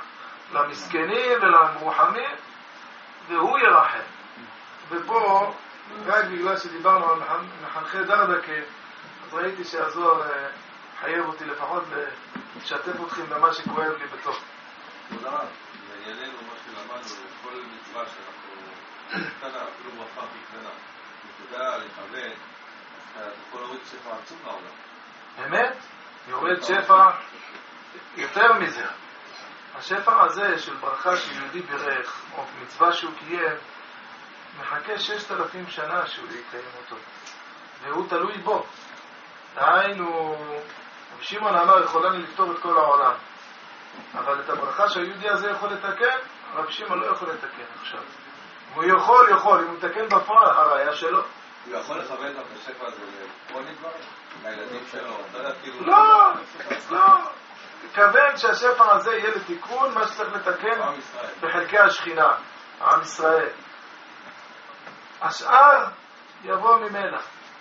Speaker 1: למסכנים ולמרוחמים, והוא ירחם. ופה, רק בגלל שדיברנו על מחנכי דרדקה, אז ראיתי שהזוהר חייב אותי לפחות לשתף אתכם במה שכואב לי בתוך.
Speaker 8: תודה רב, לענייננו מה שלמדנו, כל מצווה שאנחנו קטנה, אפילו ברכה הכי קטנה, נקודה לכוון, אתה יכול להוריד שפע עצום לעולם.
Speaker 1: באמת? יורד שפע יותר מזה. השפע הזה של ברכה שיהודי בירך, או מצווה שהוא קיים, מחכה ששת אלפים שנה שהוא יקיים אותו. והוא תלוי בו. דהיינו, שמעון אמר, יכולני לפתור את כל העולם. אבל את הברכה שהיהודי הזה יכול לתקן, רב שמעון לא יכול לתקן עכשיו. הוא יכול, יכול, אם הוא מתקן בפועל, הראיה שלו.
Speaker 8: הוא יכול לכוון את השפע הזה לפרוני כבר? לילדים שלו?
Speaker 1: לא, לא. כוון שהשפע הזה יהיה לתיקון, מה שצריך לתקן בחלקי השכינה, עם ישראל. השאר יבוא ממנה.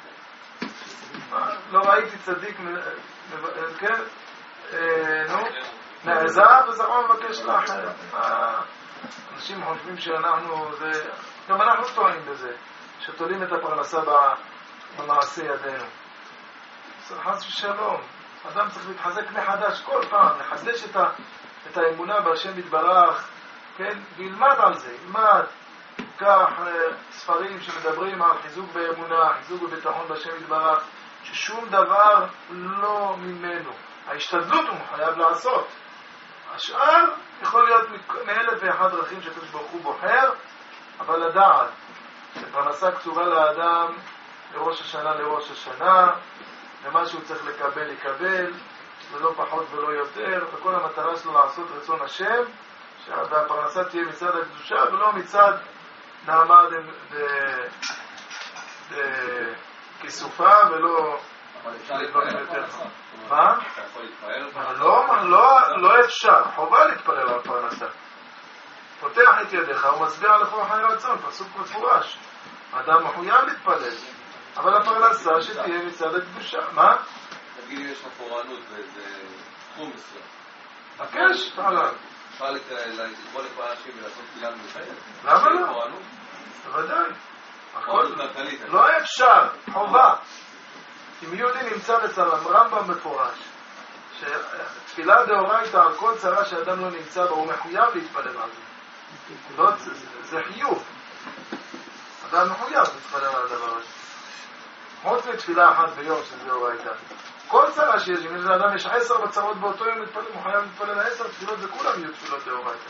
Speaker 1: לא ראיתי צדיק, כן? נו, נעזב וזרוע מבקש לאחר. אנשים חושבים שאנחנו, גם אנחנו טועים בזה, שתולים את הפרנסה במעשה ידינו. חס ושלום. אדם צריך להתחזק מחדש כל פעם, לחדש את, ה, את האמונה בהשם יתברך, כן? וילמד על זה, ילמד, כך ספרים שמדברים על חיזוק באמונה, חיזוק בביטחון בהשם יתברך, ששום דבר לא ממנו. ההשתדלות הוא חייב לעשות. השאר יכול להיות מאלף ואחד דרכים שהקדוש ברוך הוא בוחר, אבל לדעת שפרנסה קצובה לאדם לראש השנה לראש השנה, ומה שהוא צריך לקבל, יקבל, ולא פחות ולא יותר, וכל המטרה שלו לעשות רצון השם, שהפרנסה תהיה מצד הקדושה, ולא מצד נעמה כסופה, ולא
Speaker 8: אפשר להתפלל על פרנסה.
Speaker 1: מה?
Speaker 8: אתה יכול להתפלל על פרנסה?
Speaker 1: לא, לא, לא אפשר, חובה להתפלל על פרנסה. פותח את ידיך ומצביע לכל חי רצון, פסוק מפורש. אדם מחויב להתפלל, אבל הפרנסה שתהיה מצד הקדושה. מה?
Speaker 8: תגיד לי, יש לך פורענות באיזה תחום מסוים.
Speaker 1: הקש, פעלה.
Speaker 8: אפשר לקרוא לכל אנשים ולעשות תפילה מיוחדת?
Speaker 1: למה לא?
Speaker 8: פורענות?
Speaker 1: בוודאי.
Speaker 8: הכל כלכלית.
Speaker 1: לא אפשר, חובה. אם יהודי נמצא אצל רמב"ם מפורש, שתפילה דאורייתא על כל צרה שאדם לא נמצא בה, הוא מחויב להתפלל על זה. לא, זה, זה חיוב. אדם מחויב להתפלל על הדבר הזה. חוץ מתפילה אחת ביום של דאורייתא. כל צרה שיש, אם לאדם יש עשר בצרות באותו יום מתפלל, הוא חייב להתפלל על עשר תפילות, וכולם יהיו תפילות דאורייתא.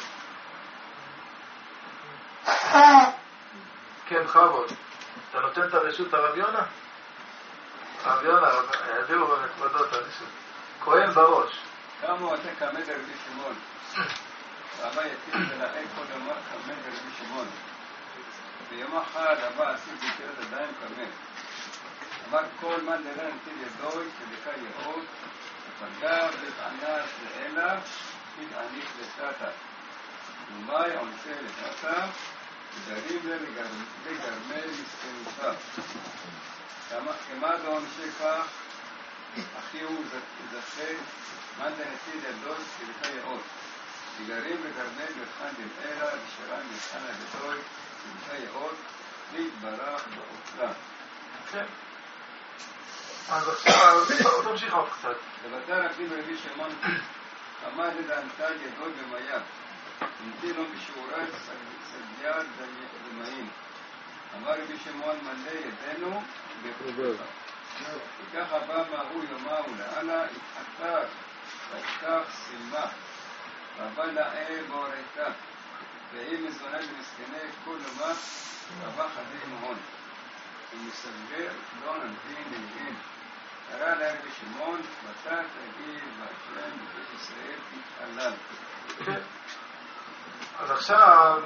Speaker 1: כן, חבוד. אתה נותן את הרשות הרב יונה? הרב יונה, העבירו במקפדות הרשות. כהן בראש.
Speaker 2: כמה אתה כמד רבי שמעון? רבה יתיר ולאי כל אמר כמד רבי שמעון. ביום אחד רבה עשיר בקרת עדיין כמד. אמר כל מה דרן נטיל ידוי כדקה יאות, פגע בתענס לאלה, תתעניק לטאטה. ומאי עונשה לטאטה, וגרים לגרמי מסכנותה. כמה דו עונשה כך, אחי הוא זכה, מה דנטיל ידוי כדקה יאות. וגרים לגרמי מבחן דמאלה, ושרן מבחן הגדוי, כדקה יאות, להתברך באופלה.
Speaker 1: כן. אז עכשיו, תמשיך עוד קצת.
Speaker 2: לבטר רבי רבי שמעון עמד לדענתה גדול במיה, נטילו בשיעורי סגיית דמאים. אמר רבי שמעון מלא ידינו בפרקה. וככה בא מההוא יומה ולעלה, התחתר, והתקח סלמה, רבה נאה בורתה, ואם מזונה למסכני כל יומה, רבה חדי מהון. ומסגר לא נמתין לנגין. קרא לרבי שמעון, בטא תגיד והשם בבית ישראל תתעלל.
Speaker 1: כן. אז עכשיו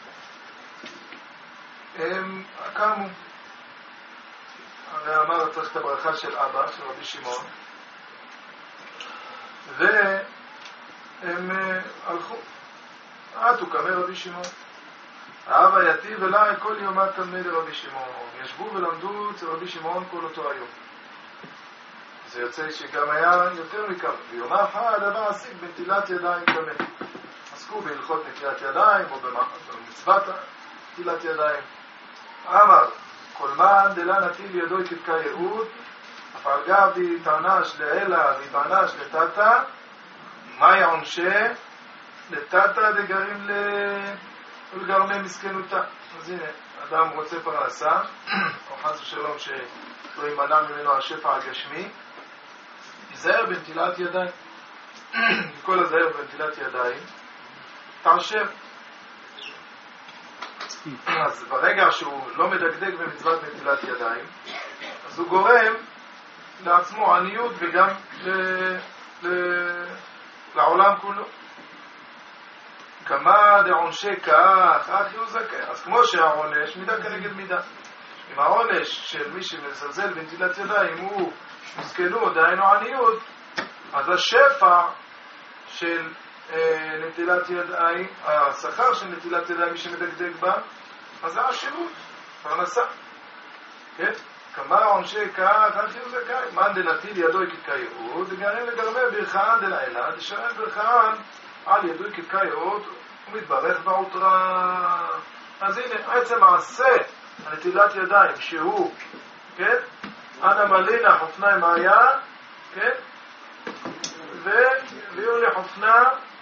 Speaker 1: הם קמו. הרי אמר צריך את הברכה של אבא, של רבי שמעון, והם הלכו. עטו קמא רבי שמעון. האבא יתיב אליי כל יומת תלמיד רבי שמעון. ישבו ולמדו אצל רבי שמעון כל אותו היום. זה יוצא שגם היה יותר מכמה. ביום אחד הדבר עסיק בנטילת ידיים תמיד. עסקו בהלכות נטילת ידיים או במצוות נטילת ידיים. אמר, כל מן דלה נטיל ידו כדקה יהוד, אף על גב די תענש לאלה ותענש לטאטה, מה יעונשה? לטאטה דגרים לגרמי מסכנותה. אז הנה, אדם רוצה פרנסה, או חס ושלום שלא יימנע ממנו השפע הגשמי, ייזהר בנטילת ידיים. כל הזהר בנטילת ידיים, תעשב. אז ברגע שהוא לא מדקדק במצוות נטילת ידיים, אז הוא גורם לעצמו עניות וגם ל... ל... לעולם כולו. כמה דעונשי כך, אחי הוא זכה. אז כמו שהעונש, מידה כנגד מידה. אם העונש של מי שמזלזל בנטילת ידיים הוא מסכנות, דהיינו עניות, אז השפע של אה, נטילת ידיים, השכר של נטילת ידיים, מי שמדקדק בה, אז זה השירות, פרנסה. כן? כמה עונשי כך, אחי הוא זכה. מן דנטיל ידוי כדקה יהוד, וגרם לגרמי ברכהן דלעילה, דשרן ברכהן על ידוי כדקה יהוד, הוא מתברך בעוטרה. אז הנה, עצם מעשה הנטילת ידיים, שהוא, כן? אנא מלינה חופנה מאיה, כן? והביאו לי חופנה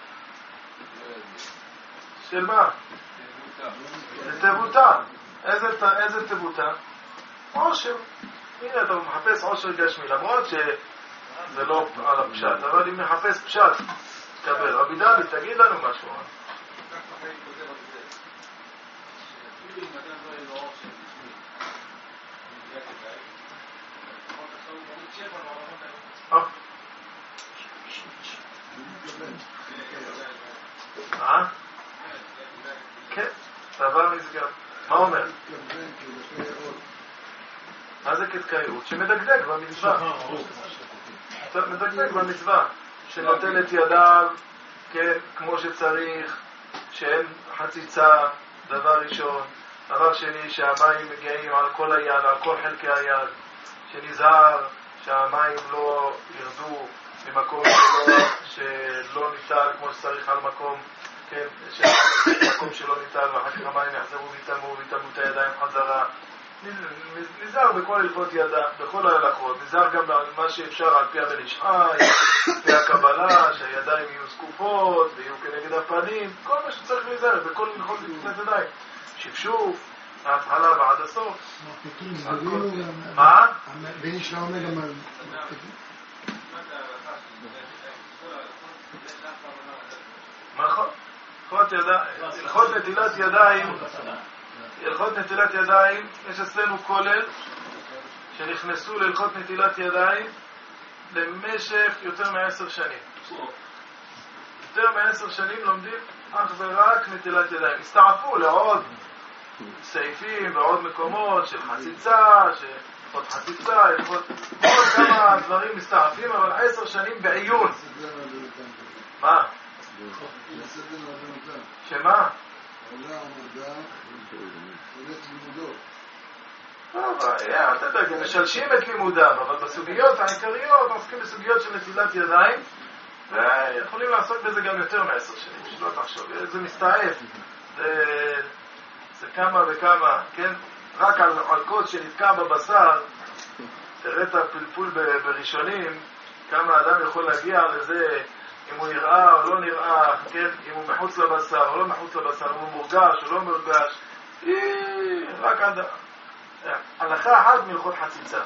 Speaker 1: של מה? לתבותה. איזה, איזה תבותה? עושר. הנה, אתה מחפש עושר גשמי, למרות שזה לא על הפשט, אבל אם מחפש פשט, תקבל. רבי דוד, תגיד לנו משהו. אה? כן, דבר נסגר. מה אומר? מה זה קטקאיות? שמדקדק במצווה. מדקדק במצווה. שנוטל את ידיו, כן, כמו שצריך, שאין חציצה, דבר ראשון. דבר שני, שהמים מגיעים על כל היד, על כל חלקי היד. שנזהר שהמים לא ירדו ממקום שלא, שלא ניטל כמו שצריך על מקום, כן, מקום שלא ניטל, ואחר כך המים יחזרו ויתמו ויתמו את הידיים חזרה. נזהר בכל הלכות ידה, בכל ההלכות, נזהר גם במה שאפשר על פי הבן איש חי, על פי הקבלה, שהידיים יהיו זקופות ויהיו כנגד הפנים, כל מה שצריך נזהר, בכל הלכות לפני ידיים. שפשוף, מההתחלה ועד הסוף. מה?
Speaker 3: בן איש לא אומר גם על...
Speaker 1: נכון. הלכות נטילת ידיים, הלכות נטילת ידיים, יש אצלנו כולל שנכנסו להלכות נטילת ידיים למשך יותר מעשר שנים. יותר מעשר שנים לומדים אך ורק נטילת ידיים. הסתעפו לעוד סעיפים ועוד מקומות של חציצה, של עוד חציצה, עוד כמה דברים מסתעפים, אבל עשר שנים בעיון. מה? שמה?
Speaker 3: עולה המדע, הולך לימודו.
Speaker 1: אתה יודע, הם משלשים את לימודם, אבל בסוגיות העיקריות, עוסקים בסוגיות של נטילת ידיים, ויכולים לעסוק בזה גם יותר מעשר שנים, שלא תחשוב, זה מסתעף, זה כמה וכמה, כן? רק על קוד שנתקע בבשר, תראה את הפלפול בראשונים, כמה אדם יכול להגיע לזה, אם הוא נראה או לא נראה, כן? אם הוא מחוץ לבשר או לא מחוץ לבשר, אם הוא מורגש או לא מורגש, רק עד... הלכה אחת מלכות חציצה.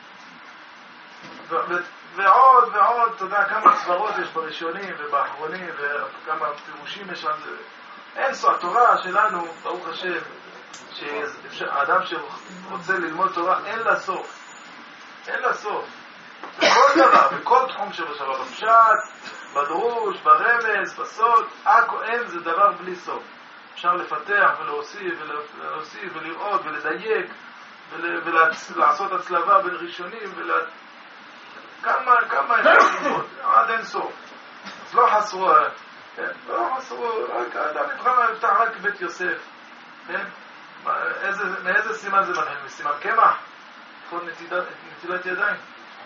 Speaker 1: ועוד ועוד, אתה יודע כמה סברות יש בראשונים ובאחרונים, וכמה פירושים יש על זה. אין סוף, התורה שלנו, ברוך השם, שהאדם שרוצה ללמוד תורה, אין לה סוף. אין לה סוף. בכל דבר, בכל תחום שלו שלו, בפשט, בדרוש, ברמז, בסוד, אקו, אין, זה דבר בלי סוף. אפשר לפתח ולהוסיף ולהוסיף ולראות ולדייק ולעשות הצלבה בין ראשונים ולה... כמה, כמה אין ללמוד, עד אין סוף. אז לא חסרו, כן? לא חסרו, רק האדם נבחר לפתח רק בית יוסף, כן? איזה, מאיזה סימן זה מתחיל? מסימן קמח? כל נטילת, נטילת ידיים.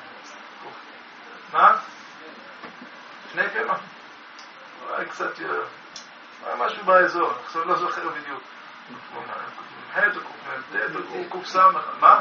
Speaker 1: מה? שני קמח? אולי קצת, משהו באזור, עכשיו לא זוכר בדיוק. חטא או קוף או קוף סמך, מה?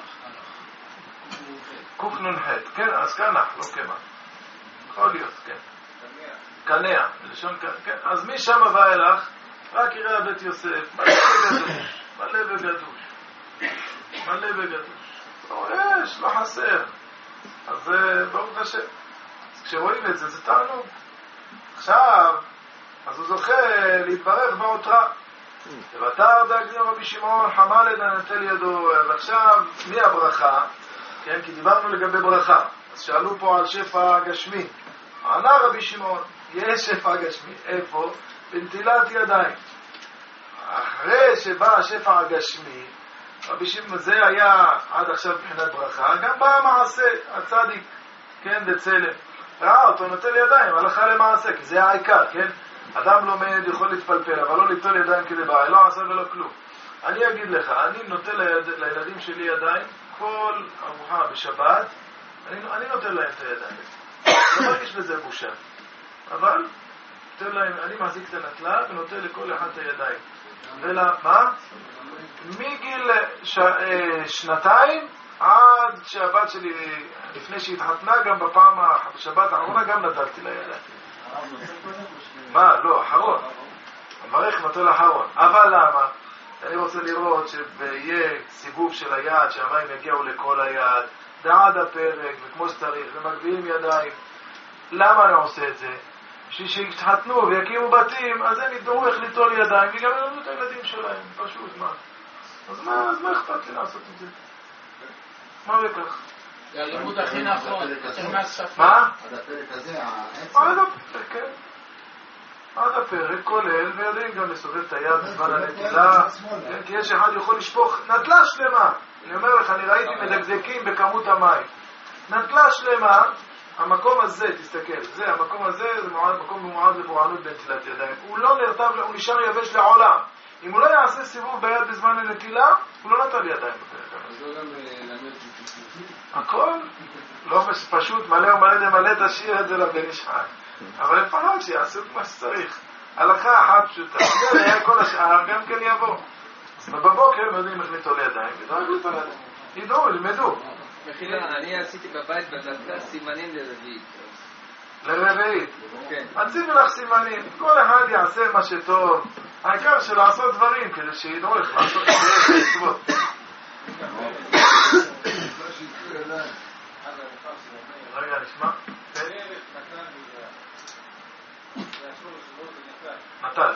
Speaker 1: קוף נון חטא, כן, אז קנח, לא קמח. יכול להיות, כן. קנע, בלשון קנע, כן. אז מי שם ואילך, רק יראה בית יוסף, מלא וגדוש, מלא וגדוש, מלא וגדוש. לא, יש, לא חסר. אז ברוך השם. כשרואים את זה, זה תענוג. עכשיו, אז הוא זוכה להתברך באותרה. ובתר דגניר רבי שמעון חמלד הנטל ידו. ועכשיו, מי הברכה? כן, כי דיברנו לגבי ברכה. אז שאלו פה על שפע גשמי. ענה רבי שמעון, יש שפע גשמי. איפה? בנטילת ידיים. אחרי שבא השפע הגשמי, רבי שמעון, זה היה עד עכשיו מבחינת ברכה, גם בא המעשה, הצדיק, כן, בצלם. ראה אותו נוטל ידיים, הלכה למעשה, כי זה העיקר, כן? אדם לומד יכול להתפלפל, אבל לא ליטול ידיים כדי בעיה, לא עשה ולא כלום. אני אגיד לך, אני נוטל ליד, לילדים שלי ידיים, כל ארוחה בשבת, אני, אני נוטל להם את הידיים. לא מרגיש בזה בושה. אבל, להם, אני מחזיק את הנטלה ונוטל לכל אחד את הידיים. ולה, מה? מגיל ש... שנתיים עד שהבת שלי, לפני שהתחתנה, גם בפעם, בשבת האחרונה גם נטלתי לידיים. מה? לא, אחרון. המברך נוטל אחרון. אבל למה? אני רוצה לראות שיהיה סיבוב של היד, שהמים יגיעו לכל היד, ועד הפרק, וכמו שצריך, ומגביעים ידיים. למה אני עושה את זה? בשביל שיתחתנו ויקימו בתים, אז הם ידעו איך ליטול ידיים, וגם ילמדו את הילדים שלהם. פשוט, מה? אז מה, אז מה אכפת לי לעשות את זה? מה בכך?
Speaker 4: זה הלימוד הכי נכון.
Speaker 1: מה?
Speaker 5: עד הפרק הזה,
Speaker 1: עד הפרק, כן. עד הפרק כולל, ויודעים גם לסובב את היד בזמן הנטילה, כי יש אחד יכול לשפוך נטלה שלמה. אני אומר לך, אני ראיתי מדקדקים בכמות המים. נטלה שלמה, המקום הזה, תסתכל, זה, המקום הזה, זה מועד, מקום מועד לפורענות בנטילת ידיים. הוא לא נרטב, הוא נשאר יבש לעולם. אם הוא לא יעשה סיבוב ביד בזמן הנטילה, הוא לא נטל ידיים.
Speaker 2: אז לא גם למד
Speaker 1: הכל, לא פשוט, מלא ומלא דמלא תשאיר את זה לבן איש חי. אבל לפחות שיעשו מה שצריך. הלכה אחת פשוטה. זה היה כל השאר, גם כן יבוא. ובבוקר הם יודעים איך ליטול ידיים. ידעו, ילמדו.
Speaker 2: אני עשיתי בבית בדלתה סימנים לרביעית.
Speaker 1: לרביעית.
Speaker 2: כן.
Speaker 1: עשיתי לך סימנים. כל אחד יעשה מה שטוב. העיקר של לעשות דברים כדי שידעו איך לעשות מצוות. רגע, נשמע. נטל.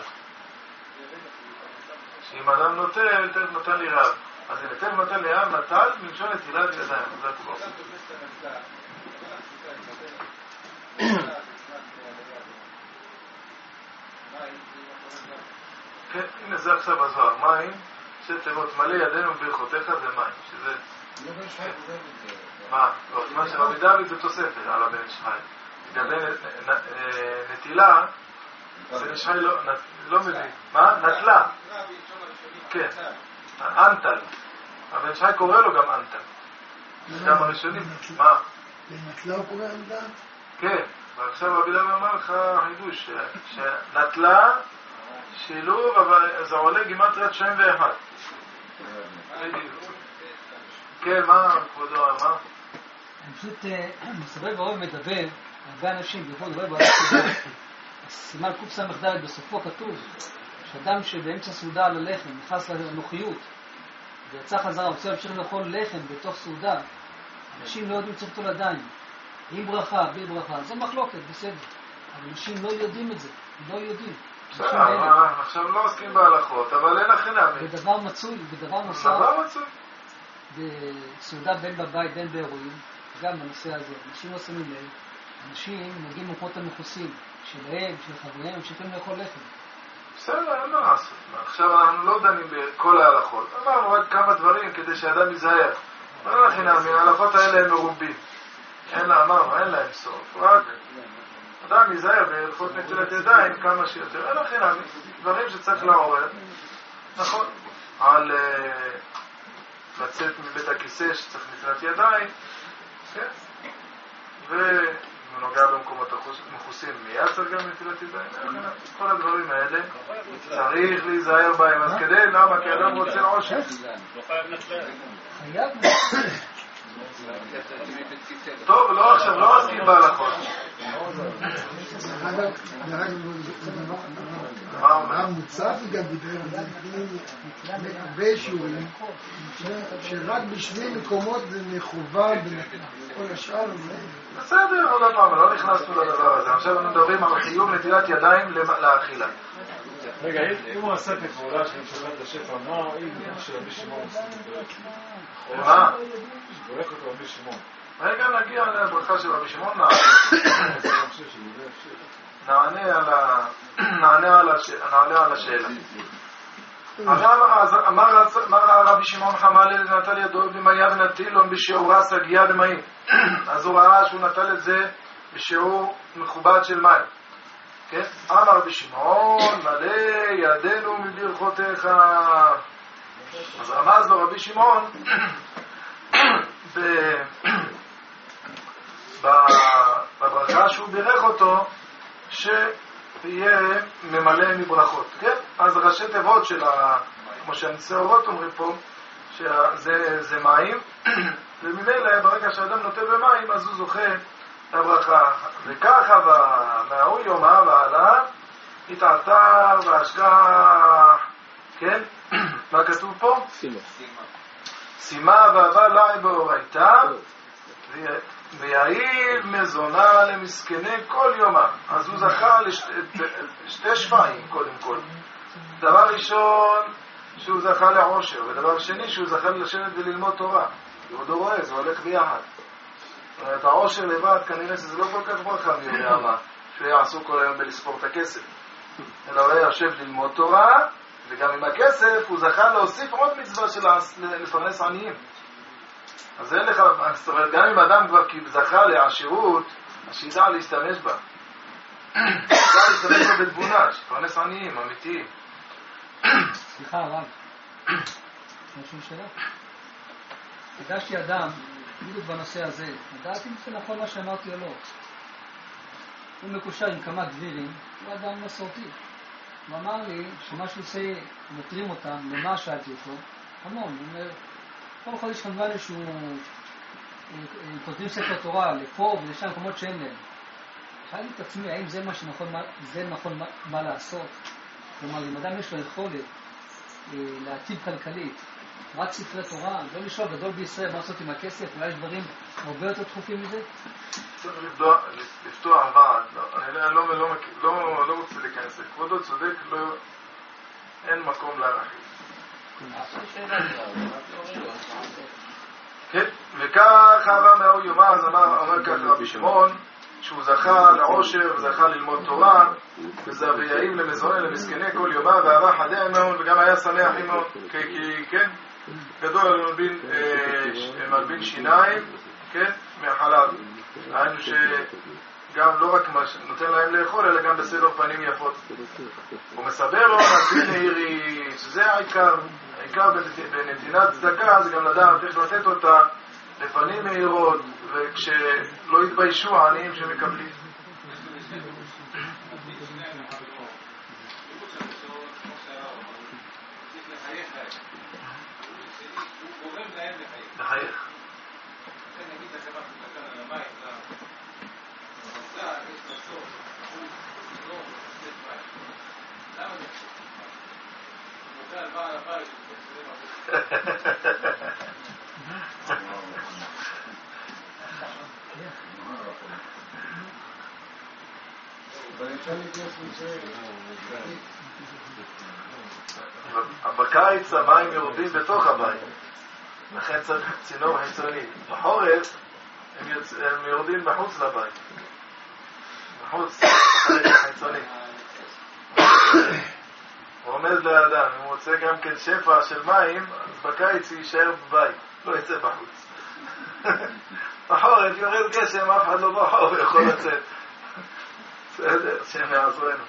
Speaker 1: שאם אדם נוטל, תכף נטל לי רב. אז אם תכף נטל לי רב, נטל, מלשון נטילת ידיים. זה הכל. כן, הנה זה עכשיו הזוהר. מים, שתיבות מלא ידינו ברכותיך זה מים. שזה... מה? מה שרבי דוד זה תוספת על הבן איש חי. לגבי נטילה, זה איש חי לא מבין. מה? נטלה. כן. אנטל. הבן איש חי קורא לו גם אנטל. גם הראשונים. מה?
Speaker 3: נטלה הוא קורא אנטל?
Speaker 1: כן. ועכשיו רבי דוד אמר לך חידוש, שנטלה שילוב, אבל זה עולה גימטריית שם ואחד. כן, מה כבודו אמר?
Speaker 9: אני פשוט מסתובב ורוב מדבר, הרבה אנשים, בכל דבר בעצם, סימן קוף סמך ד' בסופו כתוב, שאדם שבאמצע סעודה על הלחם נכנס לנוחיות, ויצא חזרה, רוצה להמשיך לאכול לחם בתוך סעודה, אנשים לא יודעים צריך ליטול ידיים, עם ברכה, בלי ברכה, זה מחלוקת, בסדר. אבל אנשים לא יודעים את זה, לא יודעים.
Speaker 1: בסדר, עכשיו לא עוסקים בהלכות, אבל אין הכי
Speaker 9: בדבר מצוי, בדבר נוסף.
Speaker 1: דבר מצוי.
Speaker 9: בסעודה בין בבית, בין באירועים, גם בנושא הזה, אנשים לא שמים לב, אנשים מגיעים למקומות המכוסים, שלהם, של חבריהם, ממשיכים לאכול לחם.
Speaker 1: בסדר, אין מה לעשות. עכשיו אנחנו לא דנים בכל ההלכות. אמרנו רק כמה דברים כדי שאדם ייזהר. לא הכי נעמי, ההלכות האלה הם מרובים. אין לה, אמרנו, אין להם סוף. רק אדם ייזהר בהלכות נטילת ידיים כמה שיותר. אין הכי נעמי, דברים שצריך לעורר. נכון. על לצאת מבית הכיסא שצריך נטילת ידיים. כן. ונוגע במקומות מכוסים מיד צריך גם נטילת ידיים. כל הדברים האלה צריך להיזהר בהם. אז כדי, למה? כי אדם רוצה עושר.
Speaker 7: לא חייב נטלה.
Speaker 9: חייב.
Speaker 1: טוב, לא עכשיו, לא עוסקים בהלכות.
Speaker 3: הרב מוצף גם דיבר על זה הרבה שיעורים שרק בשני מקומות זה מחובר כל השאר.
Speaker 1: בסדר, עוד פעם, לא נכנסנו לדבר הזה. עכשיו אנחנו מדברים על חיוב נטילת ידיים לאכילה.
Speaker 7: רגע, אם הוא עשה את הפעולה של שבת השפע, מה אם של רבי שמעון?
Speaker 1: מה?
Speaker 7: שבורך אותו רבי שמעון.
Speaker 1: רגע, נגיע לברכה של רבי שמעון. נענה על השאלה. אמר רבי שמעון חמל נטל ידו במאיה ונטיל לו בשיעורה סגיה במים. אז הוא ראה שהוא נטל את זה בשיעור מכובד של מים. כן? אמר רבי שמעון מלא ידינו מברכותיך. אז רמז לו רבי שמעון בברכה שהוא בירך אותו שיהיה ממלא מברכות. כן? אז ראשי תיבות של ה... כמו שהנצאורות אומרים פה, שזה מים, וממילא ברגע שאדם נוטל במים אז הוא זוכה לברכה. וככה מההוא יומה ועלה התעתר והשגח. כן? מה כתוב פה?
Speaker 4: סימה.
Speaker 1: סימה והבא לעי באורייתא ויעיל מזונה למסכני כל יומה. אז הוא זכה לשתי שפעים קודם כל. דבר ראשון שהוא זכה לעושר, ודבר שני שהוא זכה לשבת וללמוד תורה. הוא לא רואה, זה הולך ביחד. את העושר לבד כנראה שזה לא כל כך ברכה מי יודע מה שהוא יעשו כל היום בלספור את הכסף, אלא הוא יושב ללמוד תורה, וגם עם הכסף הוא זכה להוסיף עוד מצווה של לפרנס עניים. אז אין לך, זאת אומרת, גם אם אדם כבר זכה לעשירות, אז שידע להשתמש בה. שידע להשתמש בה בתבונה, שפרנס עניים, אמיתיים.
Speaker 9: סליחה, הרב. משהו שאלה? פגשתי אדם, בדיוק בנושא הזה, לדעתי אם זה נכון מה שאמרתי או לא. הוא מקושר עם כמה גבירים, הוא אדם מסורתי. הוא אמר לי שמה שהוא עושה, נותרים אותם, למה שאלתי אותו? המון, הוא אומר, כל חודש כמובן לי שהוא כותבים ספר תורה לפה ולשם מקומות שאין להם. שאלתי את עצמי, האם זה מה שנכון, זה נכון מה, מה לעשות? כלומר, אם אדם יש לו יכולת להטיב כלכלית, רק ספרי תורה, לא לשאול גדול בישראל מה לעשות עם הכסף, אולי יש דברים הרבה יותר דחופים מזה?
Speaker 1: צריך לפתוח ועד, אני לא רוצה להיכנס, כבודו צודק, אין מקום להרחיב. כן, וכך אהבה מאור יומז, אומר כך רבי שמעון, שהוא זכה לעושר וזכה ללמוד תורה, וזוויעים למזונה למסכני כל יומה, ואהבה חדה מאוד, וגם היה שמח מאוד, כי כן, גדול מלבין שיניים, כן, מהחלב. היינו שגם לא רק נותן להם לאכול, אלא גם בסדר פנים יפות. הוא מסבר לו, נתין נהירי, שזה העיקר, העיקר בנתינת צדקה, זה גם לדעת איך לתת אותה לפנים מהירות, וכשלא יתביישו העניים שמקבלים. לחייך.
Speaker 8: נגיד לכם משהו קטן על הבית, במסע, יש בסוף, הוא לא עושה בית. למה זה עושה בית? הוא מוכר על בעל הבית, הוא עושה
Speaker 1: בקיץ המים יורדים בתוך הבית, לכן צריך צינור חיצוני. בחורף הם, יוצ... הם יורדים מחוץ לבית, מחוץ חיצוני. הוא עומד לאדם, אם הוא רוצה גם כן שפע של מים, אז בקיץ הוא יישאר בבית, לא יצא בחוץ. בחורף יורד גשם, אף אחד לא בחורף יכול לצאת. בסדר, שם יעזרנו.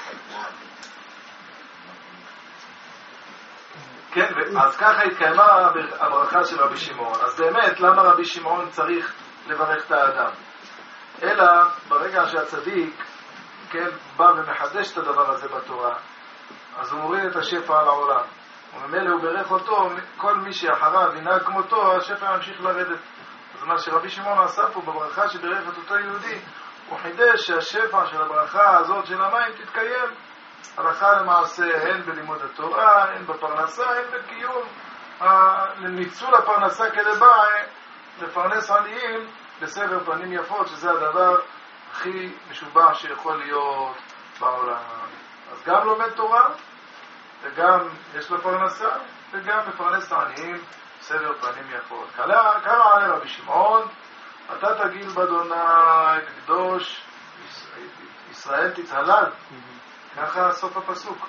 Speaker 1: כן, אז ככה התקיימה הברכה של רבי שמעון. אז באמת, למה רבי שמעון צריך לברך את האדם? אלא ברגע שהצדיק, כן, בא ומחדש את הדבר הזה בתורה, אז הוא מוריד את השפע על העולם. וממילא הוא ברך אותו, כל מי שאחריו ינהג כמותו, השפע ימשיך לרדת. אז מה שרבי שמעון עשה פה בברכה שברך את אותו יהודי, הוא חידש שהשפע של הברכה הזאת של המים תתקיים הלכה למעשה, הן בלימוד התורה, הן בפרנסה, הן בקיום לניצול הפרנסה כדי בא לפרנס עניים בסבר פנים יפות, שזה הדבר הכי משובח שיכול להיות בעולם. אז גם לומד תורה, וגם יש לו פרנסה, וגם מפרנס העניים בסבר פנים יפות. קרא עלי רבי שמעון, אתה תגיל באדוני קדוש ישראל תתהלל. ככה סוף הפסוק.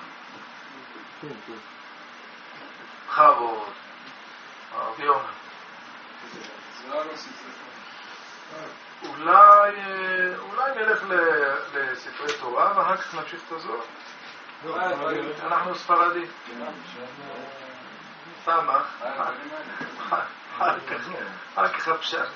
Speaker 1: חבוד. הרב יונה. אולי אולי נלך לספרי תורה ואחר כך נמשיך את הזוהר. אנחנו ספרדים. סמך. אחר כך הפשט.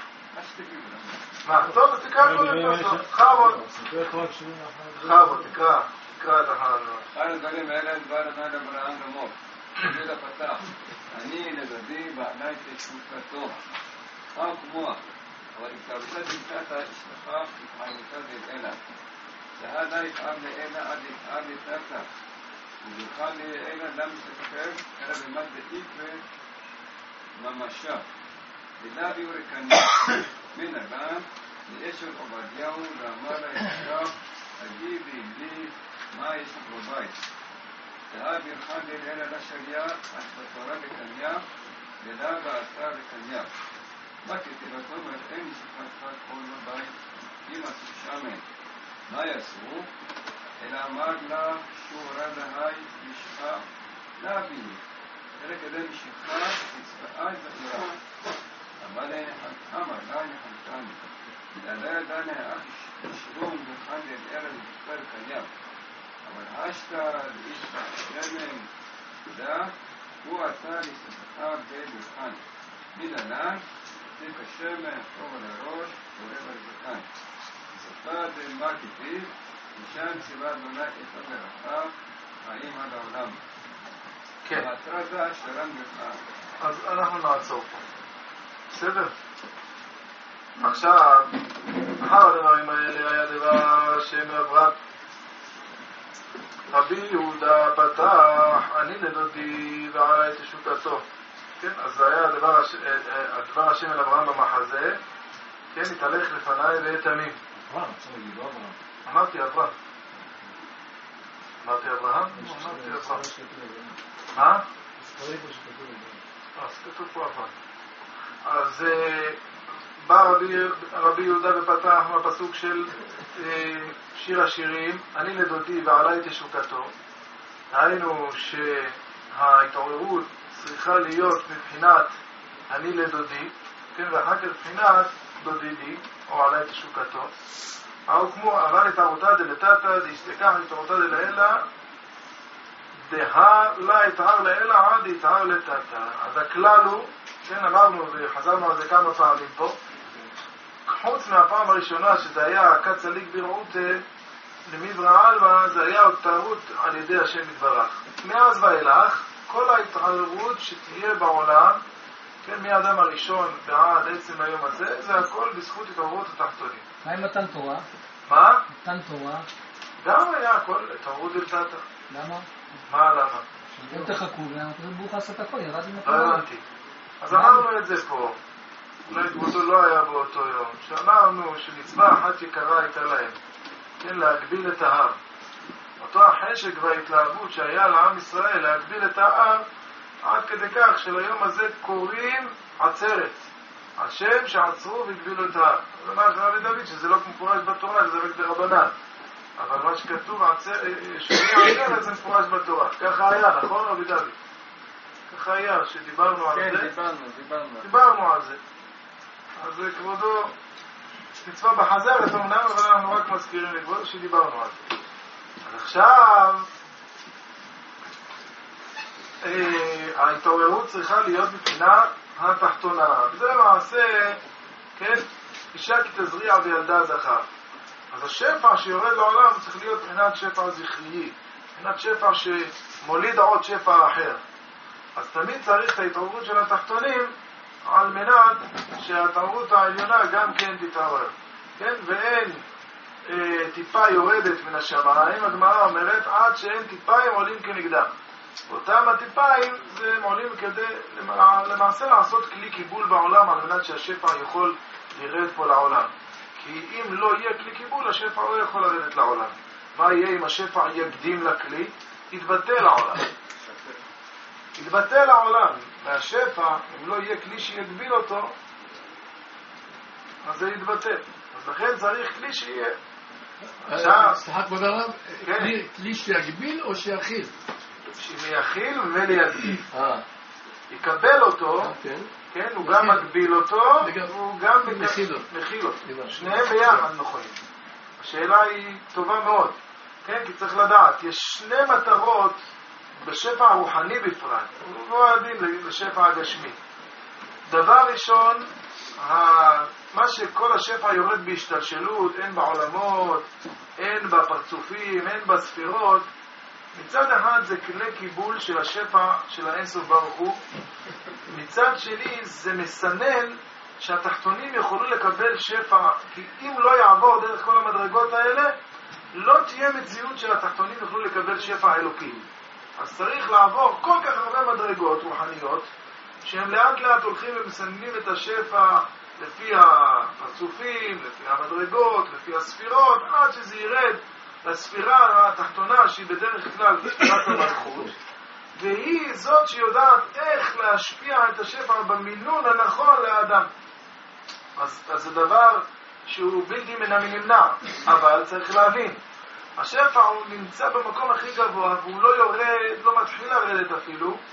Speaker 1: מה? טוב, אז תקרא פה לפסוק. חבוד. חבוד, תקרא. תקרא את החלנות.
Speaker 2: אחד הדברים האלה דבר אחד אברהם נמוך. תגיד הפתח. אני נבדי בעיני תשמותתו. מה כמוה? אבל התקרבתה תמצאת אשתך וחיימתה דלעילה. שהדה יפעם לעילה עד יפעם לתתה. ובלכה לעילה למה שתקרב אלא במד דתיקווה ממשה. ודבי ורקניה מן אדם לאשת עובדיהו ואמר לה אשתך אגיבי לי מה יש לך בבית. דהב ירחן דלעילה לשליה אשת תורה לקניה ולה ועשה לקניה. מה כתיבתו מראה משפחתך כל בבית אם עשו שמן. מה יעשו? אלא אמר לה שורה להי משחה להביני. אלא כדי משחה הצבעה זכירה. אבל אני חמר, לא אני חמתני. לדעת דני אך שרום בחד את ערב בפר קיים. אבל אשתה לאיש השלם, תדע, הוא עשה לספחה בברכן. מדלן, תיק השמן, טוב על הראש, ורב על זקן. ספר דלמה כתיב, משם ציווה אדוני את הברכה, חיים עד העולם.
Speaker 1: כן.
Speaker 2: המטרה זה השלם ברכה.
Speaker 1: אז אנחנו נעצור פה. בסדר? עכשיו, אחר הדברים האלה היה דבר השם עברת. רבי יהודה פתח, אני לדודי ועלה את שוקתו. כן, אז זה היה הדבר, הש... הדבר השם אל אברהם במחזה, כן, התהלך לפניי ואתמים.
Speaker 7: אברהם, צריך להגיד, לא אברהם.
Speaker 1: אמרתי אברהם. אמרתי אברהם? אמרתי אברהם. מה? אז כתוב פה אברהם. אז בא רבי, רבי יהודה ופתח מהפסוק של שיר השירים, אני לדודי ועלי תשוקתו. היינו שההתעוררות צריכה להיות מבחינת אני לדודי, כן, ואחר כך מבחינת דודי לי, או עלי תשוקתו. או כמו אבל התעורתה דלתתא דהשתכח התעורתה דלאלה דהה לה התער לאלה עד התער לתתא. אז הכלל הוא, כן, אמרנו וחזרנו על זה כמה פעמים פה, חוץ מהפעם הראשונה שזה היה קצליק ברעותה למברא אלמה, זה היה התערות על ידי השם יתברך. מאז ואילך כל ההתעוררות שתהיה בעולם, כן, מהאדם הראשון ועד עצם היום הזה, זה הכל בזכות התעוררות התחתונים.
Speaker 9: מה עם מתן תורה?
Speaker 1: מה?
Speaker 9: מתן תורה.
Speaker 1: גם היה הכל התעוררות דלתתא.
Speaker 9: למה?
Speaker 1: מה למה?
Speaker 9: שאתם תחכו ואנחנו ברוך עשת הכל, ירד עם
Speaker 1: לא
Speaker 9: התורה.
Speaker 1: הבנתי. אז אמרנו את זה פה, אולי כבודו לא היה באותו יום, שאמרנו שמצווה אחת יקרה הייתה להם, כן, להגביל את ההר. אותו החשק וההתלהבות שהיה לעם ישראל להגביל את ההר, עד כדי כך שליום הזה קוראים עצרת. השם שעצרו והגבילו את ההר. זה אומר רבי דוד שזה לא מפורש בתורה, זה רק דרבנן. אבל מה שכתוב, שומעים עליהם, זה מפורש בתורה. ככה היה, נכון רבי דוד? ככה היה, שדיברנו על זה.
Speaker 2: כן, דיברנו, דיברנו.
Speaker 1: דיברנו על זה. אז כבודו, מצווה בחזרת אמנם, אבל אנחנו רק מזכירים לכבודו שדיברנו על זה. אז עכשיו, ההתעוררות צריכה להיות מבחינה התחתונה. וזה למעשה, כן, אישה כי תזריע וילדה זכר. אז השפע שיורד לעולם צריך להיות מבחינת שפע זכרי, מבחינת שפע שמוליד עוד שפע אחר. אז תמיד צריך את ההתעוררות של התחתונים על מנת שההתעוררות העליונה גם כן תתעורר. כן? ואין אה, טיפה יורדת מן השמיים, הגמרא אומרת, עד שאין טיפיים עולים כנגדם. אותם הטיפיים זה עולים כדי למעשה לעשות כלי קיבול בעולם על מנת שהשפע יכול לרד פה לעולם. כי אם לא יהיה כלי קיבול, השפע לא יכול לרדת לעולם. מה יהיה אם השפע יקדים לכלי? יתבטל העולם. יתבטל העולם. והשפע, אם לא יהיה כלי שיגביל אותו, אז זה יתבטל. אז לכן צריך כלי שיהיה.
Speaker 6: סליחה כבוד הרב,
Speaker 1: כן.
Speaker 6: כלי שיגביל או שיכיל?
Speaker 1: שיכיל וליגביל. יקבל אותו,
Speaker 6: כן.
Speaker 1: כן, הוא גם מגביל אותו, והוא גם מכיל אותו. שניהם ביחד נכונים. השאלה היא טובה מאוד, כן, כי צריך לדעת, יש שני מטרות בשפע הרוחני בפרט, לא יודעים לשפע הגשמי. דבר ראשון, מה שכל השפע יורד בהשתלשלות, אין בעולמות, אין בפרצופים, אין בספירות, מצד אחד זה כלי קיבול של השפע של האינסוף ברוך הוא, מצד שני זה מסנן שהתחתונים יכולו לקבל שפע, כי אם לא יעבור דרך כל המדרגות האלה, לא תהיה מציאות של התחתונים יוכלו לקבל שפע אלוקי. אז צריך לעבור כל כך הרבה מדרגות רוחניות, שהם לאט לאט הולכים ומסננים את השפע לפי הפרצופים, לפי המדרגות, לפי הספירות, עד שזה ירד לספירה התחתונה שהיא בדרך כלל ספירת המלכות, והיא זאת שיודעת איך להשפיע את השפע במינון הנכון לאדם. אז, אז זה דבר שהוא בלתי מן הנמנע, אבל צריך להבין, השפע הוא נמצא במקום הכי גבוה והוא לא יורד, לא מתחיל לרדת אפילו,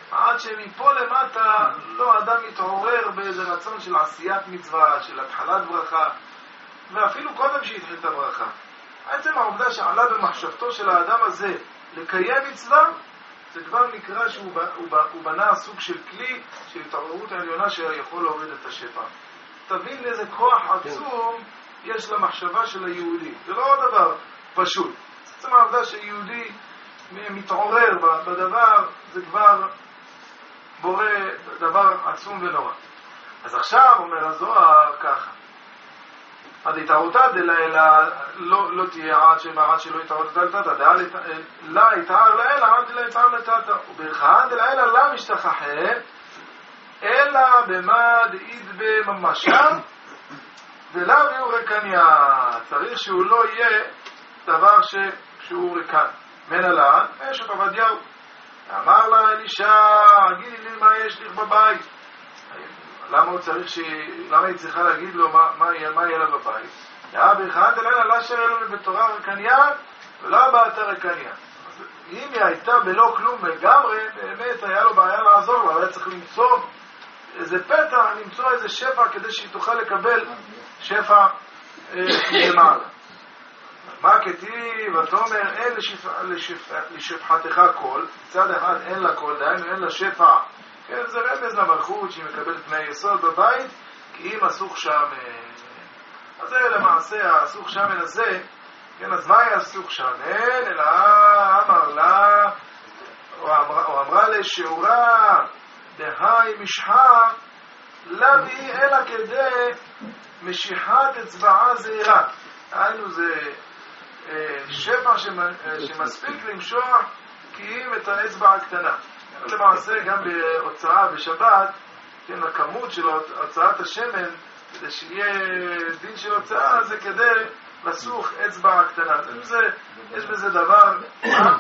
Speaker 1: עד שמפה למטה לא אדם מתעורר באיזה רצון של עשיית מצווה, של התחלת ברכה, ואפילו קודם שהתחיל את הברכה. עצם העובדה שעלה במחשבתו של האדם הזה לקיים מצווה, זה כבר נקרא שהוא הוא בנה סוג של כלי של התעוררות העליונה שיכול להוריד את השפע. תבין איזה כוח עצום יש למחשבה של היהודי. זה לא דבר פשוט. עצם העובדה שיהודי מתעורר בדבר, זה כבר בורא דבר עצום ונורא. אז עכשיו אומר הזוהר ככה, עד התערותא דלילה לא תהיה עד שמעד שלא התערותא דלתתא, לה התער לאלה עד דלה התער לתתא, וברכהן דלילה לה משתכחה, אלא במה דאית בממשה, ולא ויהיו רקניה. צריך שהוא לא יהיה דבר שהוא רקן. מן הלן, אשת עובדיהו. אמר לה אלישע, הגידי לי מה יש לך בבית. למה הוא צריך ש... למה היא צריכה להגיד לו מה, מה, מה יהיה לה בבית? יא ברכהן דלילה לה אשר אלו בתורה רקניה, ולא באתה רקניה. אז אם היא הייתה בלא כלום לגמרי, באמת היה לו בעיה לעזור לה, היה צריך למצוא איזה פתח, למצוא איזה שפע כדי שהיא תוכל לקבל שפע למעלה. מה כתיב, ותאמר אין לשפחתך קול, מצד אחד אין לה קול, דהיינו אין לה שפע, כן, זה רמז למלכות שהיא מקבלת תנאי יסוד בבית, כי אם הסוך שמן. אז זה למעשה הסוך שמן הזה, כן, אז מה היה הסוך שמן? אלא אמר לה, או אמרה, או אמרה לשיעורה, דהי משחה, לבי אלא כדי משיכת אצבעה זהירה. היינו זה שפע שמספיק למשוך כי אם את האצבע הקטנה. למעשה גם בהוצאה בשבת, כן, הכמות של הוצאת השמן, כדי שיהיה דין של הוצאה, זה כדי לסוך אצבע הקטנה. זה, יש בזה דבר, מה?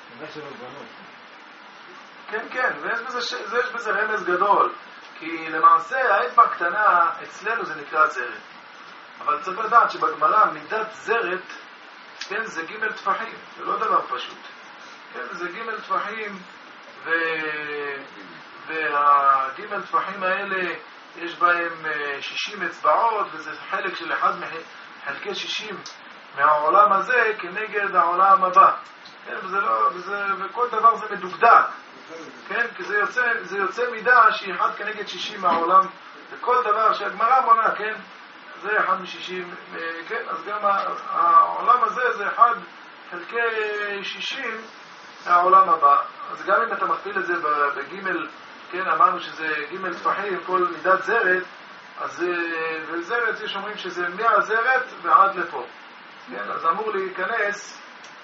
Speaker 1: כן, כן, ויש בזה, יש בזה רמז גדול, כי למעשה האצבע הקטנה אצלנו זה נקרא זרת. אבל צריך לדעת שבגמרא מידת זרת, כן, זה ג' טפחים, זה לא דבר פשוט. כן, זה ג' טפחים, ו... והג' טפחים האלה יש בהם שישים אצבעות, וזה חלק של אחד מחלקי שישים מהעולם הזה כנגד העולם הבא. כן, וזה לא, וזה, וכל דבר זה מדוקדק. כן, כי זה יוצא, זה יוצא מידה שהיא אחד כנגד שישים מהעולם, וכל דבר שהגמרא מונה, כן, זה אחד משישים, כן, אז גם העולם הזה זה אחד חלקי שישים מהעולם הבא. אז גם אם אתה מכפיל את זה בגימל, כן, אמרנו שזה גימל טפחים, כל מידת זרת, אז וזרת יש אומרים שזה מהזרת ועד לפה. כן, אז אמור להיכנס,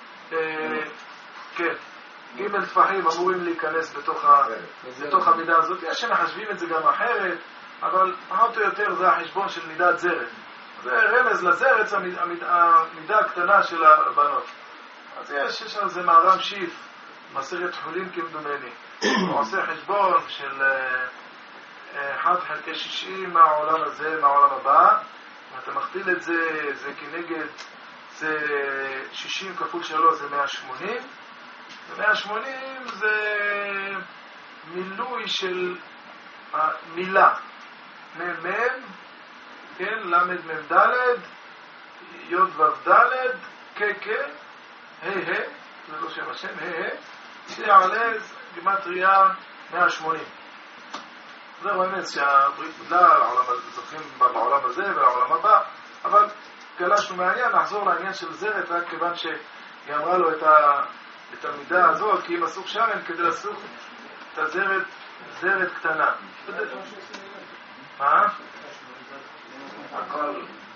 Speaker 1: כן, גימל טפחים אמורים להיכנס בתוך, ה, בתוך המידה הזאת. יש שמחשבים את זה גם אחרת, אבל פחות או יותר זה החשבון של מידת זרת. זה רמז לזרת, המידה, המידה הקטנה של הבנות. אז יש, יש על זה מהר"ם שיף, מסכת חולין כמדומני. הוא עושה חשבון של אחד חלקי שישים מהעולם הזה, מהעולם הבא, ואתה מכפיל את זה, זה כנגד, זה שישים כפול שלוש זה מאה ושמונים, ו-מאה ושמונים זה מילוי של המילה. מ"מ, כן, למד מ"ד, יוד ו"ד, ק"ק, ה' ה', זה לא שם השם, ה' ה', שיעלה גימטריה מאה ושמונים. זה רמז שהברית מילה, זוכים בעולם הזה ולעולם הבא, אבל גלשנו מעניין, נחזור לעניין של זרת, רק כיוון שהיא אמרה לו את, ה, את המידה הזאת, כי היא מסוך שמן כדי לסוך את הזרת, זרת קטנה. מה? הכל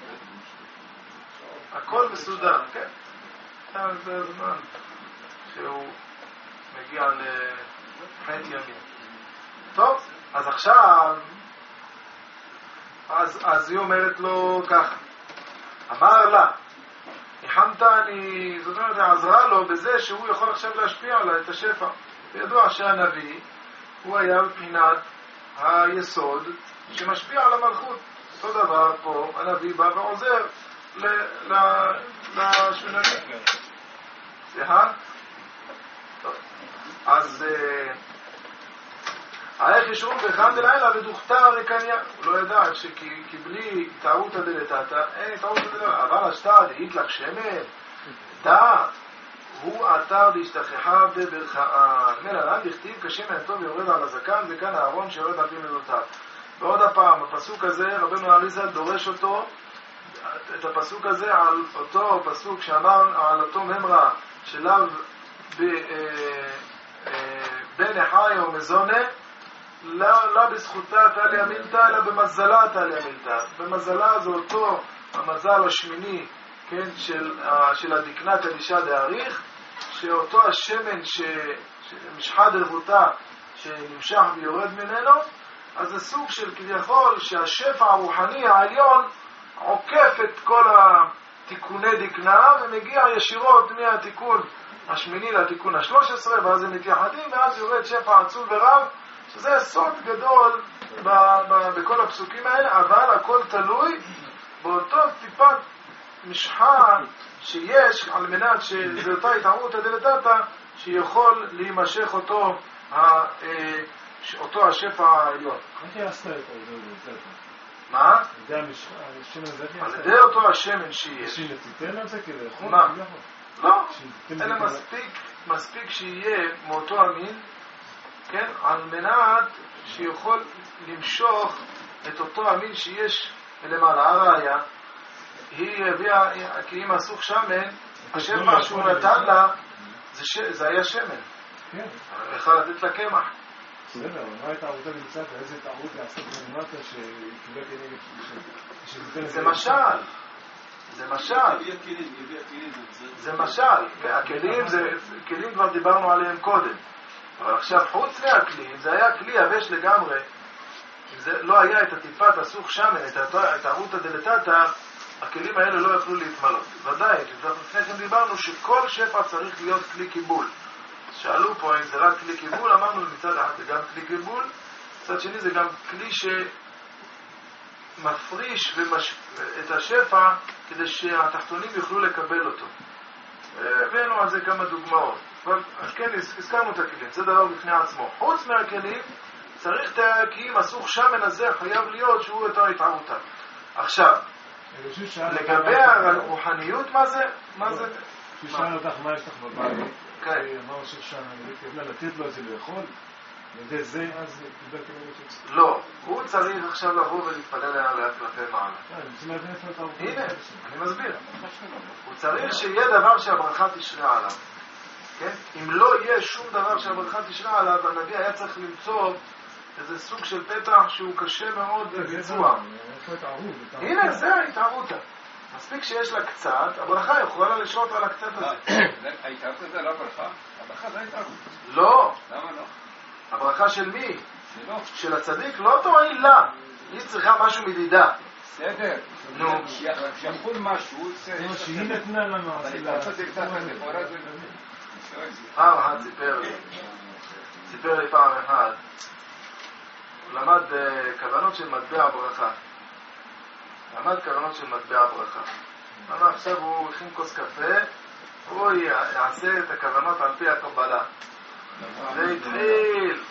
Speaker 1: הכל מסודר, כן. זה הזמן שהוא מגיע לחטא ימין. טוב, אז עכשיו אז, אז היא אומרת לו ככה, אמר לה, ניחמת אני, זאת אומרת, עזרה לו בזה שהוא יכול עכשיו להשפיע עליי את השפע. וידוע שהנביא הוא היה מבחינת היסוד שמשפיע על המלכות. אותו דבר פה, הנביא בא ועוזר לשמיננים. סליחה? טוב. אז איך ישרום באחד דלילה ודוכתר רקניה. הוא לא ידע שכי בלי טעותא דלתתא אין טעותא דלתתא. אבל השטר דאית לך שמן, דע, הוא אתר להשתכחה בברכה. מלאן דכתיב כשמן טוב יורד על הזקן, וכאן הארון שיורד על פי מידותיו. ועוד הפעם, הפסוק הזה, רבנו אריזל דורש אותו, את הפסוק הזה על אותו פסוק שאמר על אותו ממרא שלאו בן אחי או מזונה, לא בזכותה תעלי המילתא, אלא במזלה תעלי המילתא. במזלה זה אותו המזל השמיני, כן, של, של הדקנת אלישע דאריך, שאותו השמן שמשחה דרבותה שנמשך ויורד ממנו, אז זה סוג של כביכול שהשפע הרוחני העליון עוקף את כל התיקוני דקנה ומגיע ישירות מהתיקון השמיני לתיקון השלוש עשרה, ואז הם מתייחדים, ואז יורד שפע עצום ורב, שזה סוד גדול ב- ב- בכל הפסוקים האלה, אבל הכל תלוי באותו טיפת משחה שיש, על מנת שזה אותה התערותא דלתתא שיכול להימשך אותו, ה- אותו השפע העליון.
Speaker 7: איך יעשת את זה?
Speaker 1: מה?
Speaker 7: זה השמן הזה?
Speaker 1: על ידי אותו השמן שיש.
Speaker 7: שתיתן על זה כדי לאכול?
Speaker 1: מה? לא, אלא מספיק, מספיק שיהיה מאותו המין, כן, על מנת שיכול למשוך את אותו המין שיש למעלה. הראיה, היא הביאה, כי אם אסוך שמן, השפע שהוא נתן לה, זה, ש... זה היה שמן.
Speaker 7: כן.
Speaker 1: יכול לתת לה קמח.
Speaker 7: בסדר, אבל מה הייתה עבודה למצאת? איזה טעות לעשות במטה שקיבל כנגד...
Speaker 1: זה משל. זה משל. זה משל. הכלים, זה, כלים כבר דיברנו עליהם קודם. אבל עכשיו, חוץ מהכלים, זה היה כלי יבש לגמרי. אם זה לא היה את הטיפת הסוך שמן, את הערותא דלתתא, הכלים האלה לא יכלו להתמלות. ודאי, לפני כן דיברנו שכל שפע צריך להיות כלי קיבול. שאלו פה אם זה רק כלי קיבול, אמרנו מצד אחד זה גם כלי קיבול, מצד שני זה גם כלי שמפריש ומש... את השפע כדי שהתחתונים יוכלו לקבל אותו. הבאנו על זה כמה דוגמאות. אבל כן, הזכרנו את הכלים, זה דבר בפני עצמו. חוץ מהכלים, צריך את הכלים, הסוך שמן הזה חייב להיות שהוא יותר התערותא. עכשיו, לגבי הרוחניות, מה זה? מה זה?
Speaker 7: ששאל אותך מה יש לך בבית,
Speaker 1: כן.
Speaker 7: אמר ששאל, אני קיבלה לתת לו את זה לאכול, וזה זה, אז קיבל כנגד שצריך.
Speaker 1: לא, הוא צריך עכשיו לבוא ולהתפלל עליה כלפי מעלה.
Speaker 7: אני רוצה להבין איפה אתה רוצה.
Speaker 1: הנה, אני מסביר. הוא צריך שיהיה דבר שהברכה תשרה עליו. כן? אם לא יהיה שום דבר שהברכה תשרה עליו, הנביא היה צריך למצוא איזה סוג של פתח שהוא קשה מאוד לביצוע. הנה, זה ההתערותא. מספיק שיש לה קצת, הברכה יכולה לשרות על הקצת הזה.
Speaker 2: ההתערותא זה לא ברכה? הברכה זה ההתערותא.
Speaker 1: לא.
Speaker 2: למה לא?
Speaker 1: הברכה של מי?
Speaker 2: שלא.
Speaker 1: של הצדיק? לא תועיל לה. היא צריכה משהו מדידה.
Speaker 2: בסדר.
Speaker 1: נו.
Speaker 2: שיחול משהו,
Speaker 7: זה מה שהיא נתנה לנו.
Speaker 2: ההתערותא זה קצת לכאורה זה...
Speaker 1: פעם אחת סיפר לי, סיפר לי פעם אחת, הוא למד כוונות של מטבע ברכה. למד כוונות של מטבע ברכה. אבל עכשיו הוא הכין כוס קפה, הוא יעשה את הכוונות על פי הקבלה. והתחיל,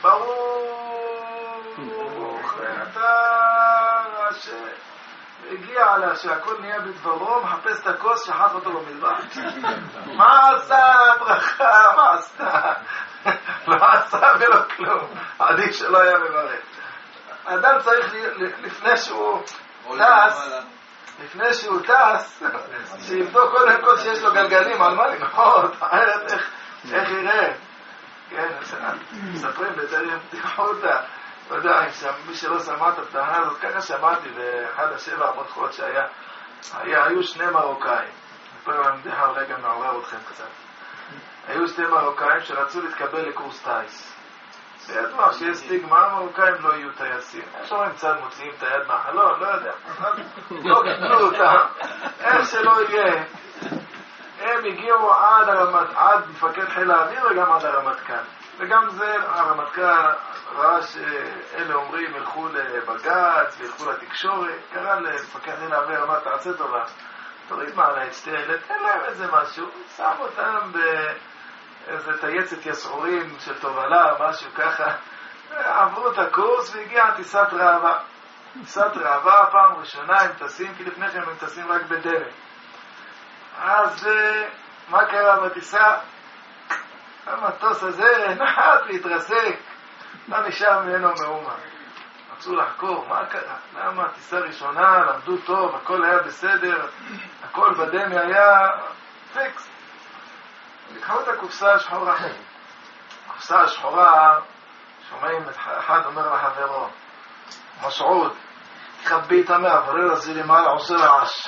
Speaker 1: ברוך, אתה הגיע עליה שהכל נהיה בדברו, מחפש את הכוס, שחט אותו במלבד. מה עשה הברכה? מה עשתה? לא עשה ולא כלום. עדיף שלא היה מברך. האדם צריך, לפני שהוא טס, לפני שהוא טס, שיבדוק קודם כל שיש לו גלגלים על מה לנחות, אחרת איך יראה. כן, מספרים בטרם תיחותא. לא יודע, מי שלא שמע את הפתנה הזאת, ככה שמעתי באחד השבע הברכות שהיה, היו שני מרוקאים. פה אני מדבר אולי גם מעורר אתכם קצת. היו שני מרוקאים שרצו להתקבל לקורס טייס. וידוע שיש סטיגמה, המרוקאים לא יהיו טייסים. יש אומרים צד מוציאים את היד מהחלון, לא יודע. לא קיבלו אותם. איך שלא יהיה. הם הגיעו עד הרמת, עד מפקד חיל האוויר וגם עד הרמטכ"ל. וגם זה, הרמטכ"ל ראה שאלה אומרים ילכו לבג"ץ וילכו לתקשורת. קרא למפקד חיל האוויר, אמר, תעשה טובה. תוריד מעלה את שתי אלה, תן להם איזה משהו. שם אותם באיזה טייצת יסעורים של תובלה, משהו ככה. עברו את הקורס והגיעה טיסת ראווה. טיסת ראווה, פעם ראשונה הם טסים, כי לפני כן הם טסים רק בדרך. אז מה קרה בטיסה? המטוס הזה נחת להתרסק, לא נשאר ממנו מאומה. רצו לחקור, מה קרה? למה? טיסה ראשונה, למדו טוב, הכל היה בסדר, הכל בדמי היה פיקס. לקחו את הקופסה השחורה. הקופסה השחורה, שומעים, אחד אומר לחברו, מסעוד, תחבי את המאוורר הזה למעלה, עושה רעש.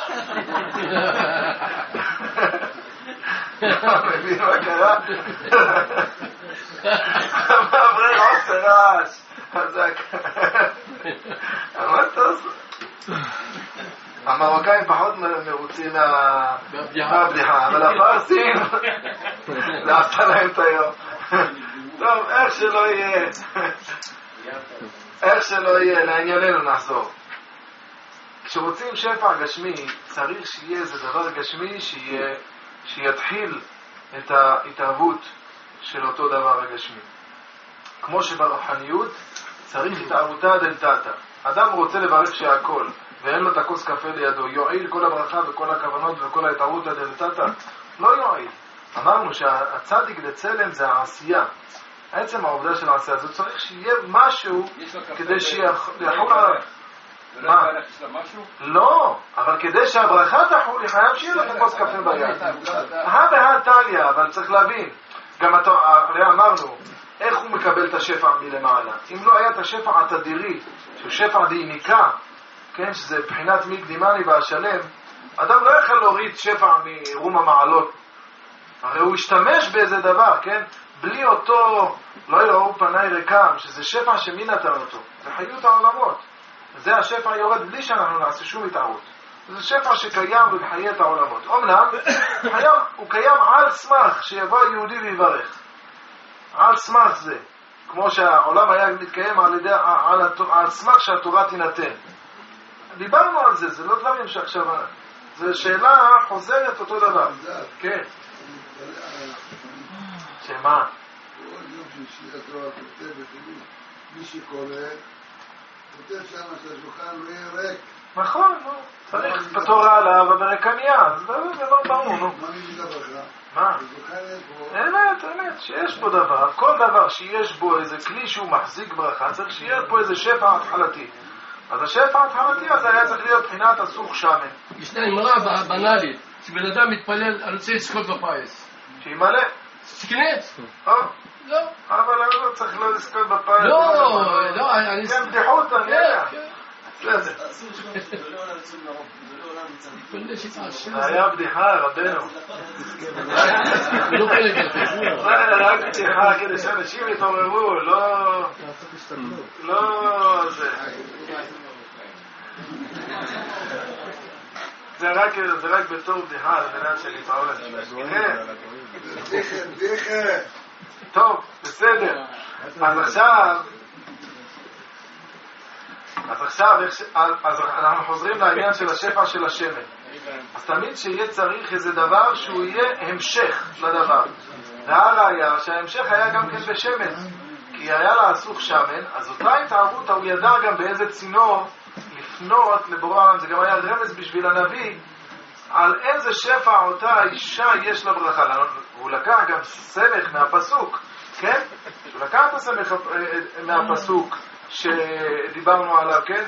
Speaker 1: מבין מה קרה? המאוורר עושה רעש. חזק. המטוס. המרוקאים פחות מרוצים מהבדיחה, אבל הפרסים זה עשתה להם את היום. טוב, איך שלא יהיה, איך שלא יהיה, לענייננו נחזור. כשרוצים שפע גשמי, צריך שיהיה איזה דבר גשמי שיהיה, שיתחיל את ההתערבות של אותו דבר הגשמי. כמו שברוחניות צריך התערבותא דלתתא. אדם רוצה לברך שהכל, ואין לו את הכוס קפה לידו, יועיל כל הברכה וכל הכוונות וכל ההתערבותא דלתתא? לא יועיל. אמרנו שהצדיק דצלם זה העשייה. עצם העובדה של העשייה, זה צריך שיהיה משהו כדי שיחול עליו. מה? לא, אבל כדי שהברכה תחול, חייב שיהיה לו את הכוס קפה ביד. הא בהא תליא, אבל צריך להבין. גם הרי אמרנו, איך הוא מקבל את השפע מלמעלה? אם לא היה את השפע התדירי, שהוא שפע דיניקה, כן, שזה בחינת מי קדימני והשלם, אדם לא יכול להוריד שפע מרום המעלות. הרי הוא השתמש באיזה דבר, כן? בלי אותו, לא יראו פניי ריקם, שזה שפע שמי נתן אותו. זה חיות העולמות. זה השפע יורד בלי שאנחנו נעשה שום התערות. זה שפע שקיים בחיי את העולמות. אומנם, הוא קיים על סמך שיבוא יהודי ויברך. על סמך זה. כמו שהעולם היה מתקיים על, ידי, על, על סמך שהתורה תינתן. דיברנו על זה, זה לא דברים שעכשיו... זו שאלה חוזרת אותו דבר. כן. שמה?
Speaker 3: כל יום שישי התורה כותבת לי, מי שקורא, כותב שם שהשולחן לא יהיה ריק.
Speaker 1: נכון, נו. צריך בתורה עליו וברקניה, זה דבר ברור, נו.
Speaker 3: מה נגיד הברכה?
Speaker 1: מה?
Speaker 3: השולחן אין פה...
Speaker 1: אמת, אמת, שיש בו דבר, כל דבר שיש בו איזה כלי שהוא מחזיק ברכה, צריך שיהיה פה איזה שפע התחלתי. אז השפע התחלתי הזה היה צריך להיות בחינת הסוך שמן.
Speaker 6: ישנה אמרה בנאלית, שבן אדם מתפלל, אני רוצה לזכות בפיס.
Speaker 1: שימלא.
Speaker 6: תקנץ.
Speaker 1: או.
Speaker 6: לא.
Speaker 1: אבל אני לא צריך לא לזכות בפיס.
Speaker 6: לא, לא, אני...
Speaker 1: כן, בדיחות, אני יודע. בסדר. זה היה בדיחה, רבנו. רק בדיחה כדי שאנשים יתעוררו, לא... לא... זה... זה רק בתור בדיחה, על מנת שאני פעול את זה. טוב, בסדר. אז עכשיו... אז עכשיו, אז אנחנו חוזרים לעניין של השפע של השמן. אז תמיד שיהיה צריך איזה דבר שהוא יהיה המשך לדבר. והראיה שההמשך היה גם כן בשמן. כי היה לה אסוך שמן, אז אותה התערבות הוא ידע גם באיזה צינור לפנות לבורא העולם. זה גם היה רמז בשביל הנביא על איזה שפע אותה האישה יש לה ברכה. הוא לקח גם סמך מהפסוק, כן? הוא לקח את הסמך מהפסוק שדיברנו עליו, כן?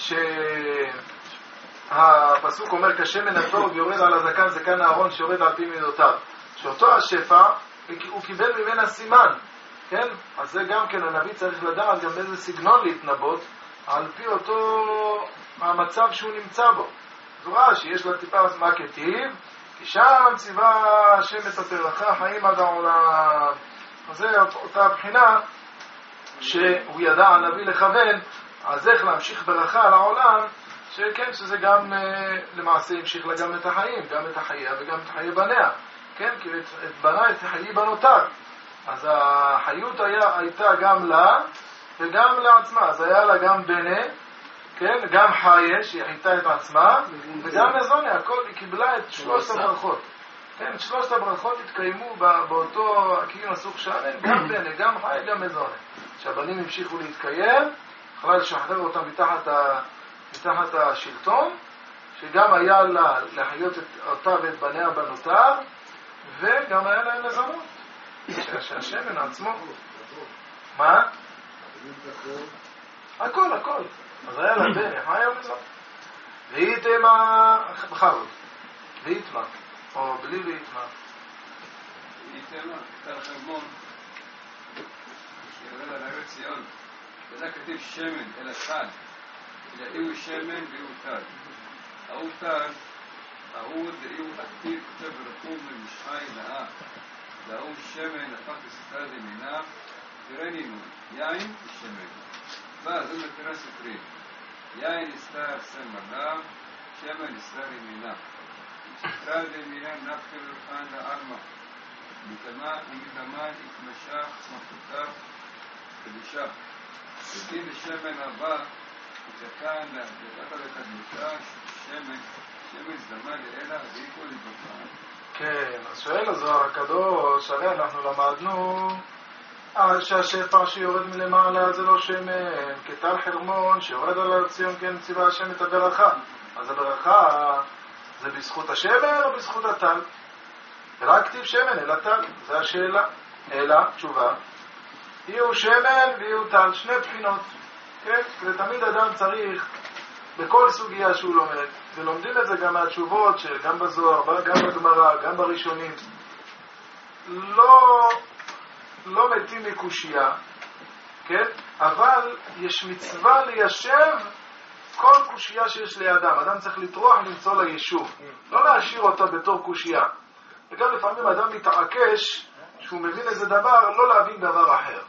Speaker 1: שהפסוק אומר כשמן הטוב יורד על הזקן, זקן הארון שיורד על פי מידותיו. שאותו השפע הוא קיבל ממנה סימן, כן? אז זה גם כן הנביא צריך לדעת גם איזה סגנון להתנבות על פי אותו המצב שהוא נמצא בו. זו ראה שיש לה טיפה מה כתיב, כי שם ציווה השם את התרחה חיים עד העולם. אז זה אותה הבחינה שהוא ידע הנביא לכוון, אז איך להמשיך ברכה על העולם, שכן, שזה גם למעשה המשיך לה גם את החיים, גם את החייה וגם את חיי בניה, כן, כי את בנה את חיי בנותיו. אז החיות היה, הייתה גם לה וגם לעצמה, אז היה לה גם בנה, כן, גם חיה שהיא הייתה את עצמה, וגם מזונה, הכל היא קיבלה את שלושת הברכות. כן, שלושת הברכות התקיימו באותו קיום הסוך שמן, גם בנה, גם חיה, גם מזונה. שהבנים המשיכו להתקיים, יכלה לשחרר אותם מתחת, ה, מתחת השלטון, שגם היה לה להחיות את אותה ואת בניה בנותיו, וגם היה להם לזמות. שהשמן עצמו. מה? הכל, הכל. אז היה לה בן, מה היה לזמות? והייתמה, בכבוד, והייתמה, או בלי והייתמה.
Speaker 2: והייתמה, תל חרמון, שירד על הרי ציון, וזה כתיב שמן אל אחד, יאיהו שמן ואיהו טל. ההוא טל, ההוא דאיהו עתיד כותב ורחום למשחי נאה, וההוא שמן הפך לסתר למינה, תראינו, יין ושמן. ואז זה מתראה ספרים. יין נסתר סם עליו, שמן נסתר ימינה. נסתר ימינה נפחל לכאן לארמה. ומתאמן התמשך סמכותיו קדושה. ודין לשמן הבא, ותקן להגדרת לתדמותה שמן, שמן זדמה לאלה, ואיקו לבפן.
Speaker 1: כן, אז שואל הזוהר הקדוש, הרי אנחנו למדנו שהשפע שיורד מלמעלה זה לא שמן, כטל חרמון שיורד על הציון כן ציווה השם את הברכה. אז הברכה זה בזכות השמן או בזכות הטל? רק כתיב שמן אלא טל, זה השאלה. אלא, תשובה, יהיו שמן ויהיו טל, שני בחינות. כן? ותמיד אדם צריך בכל סוגיה שהוא לומד, ולומדים את זה גם מהתשובות שגם בזוהר, גם בגמרא, גם בראשונים, לא לא מתים מקושייה, כן? אבל יש מצווה ליישב כל קושייה שיש לידם. אדם צריך לטרוח למצוא לה יישוב, לא להשאיר אותה בתור קושייה. וגם לפעמים אדם מתעקש שהוא מבין איזה דבר, לא להבין דבר אחר.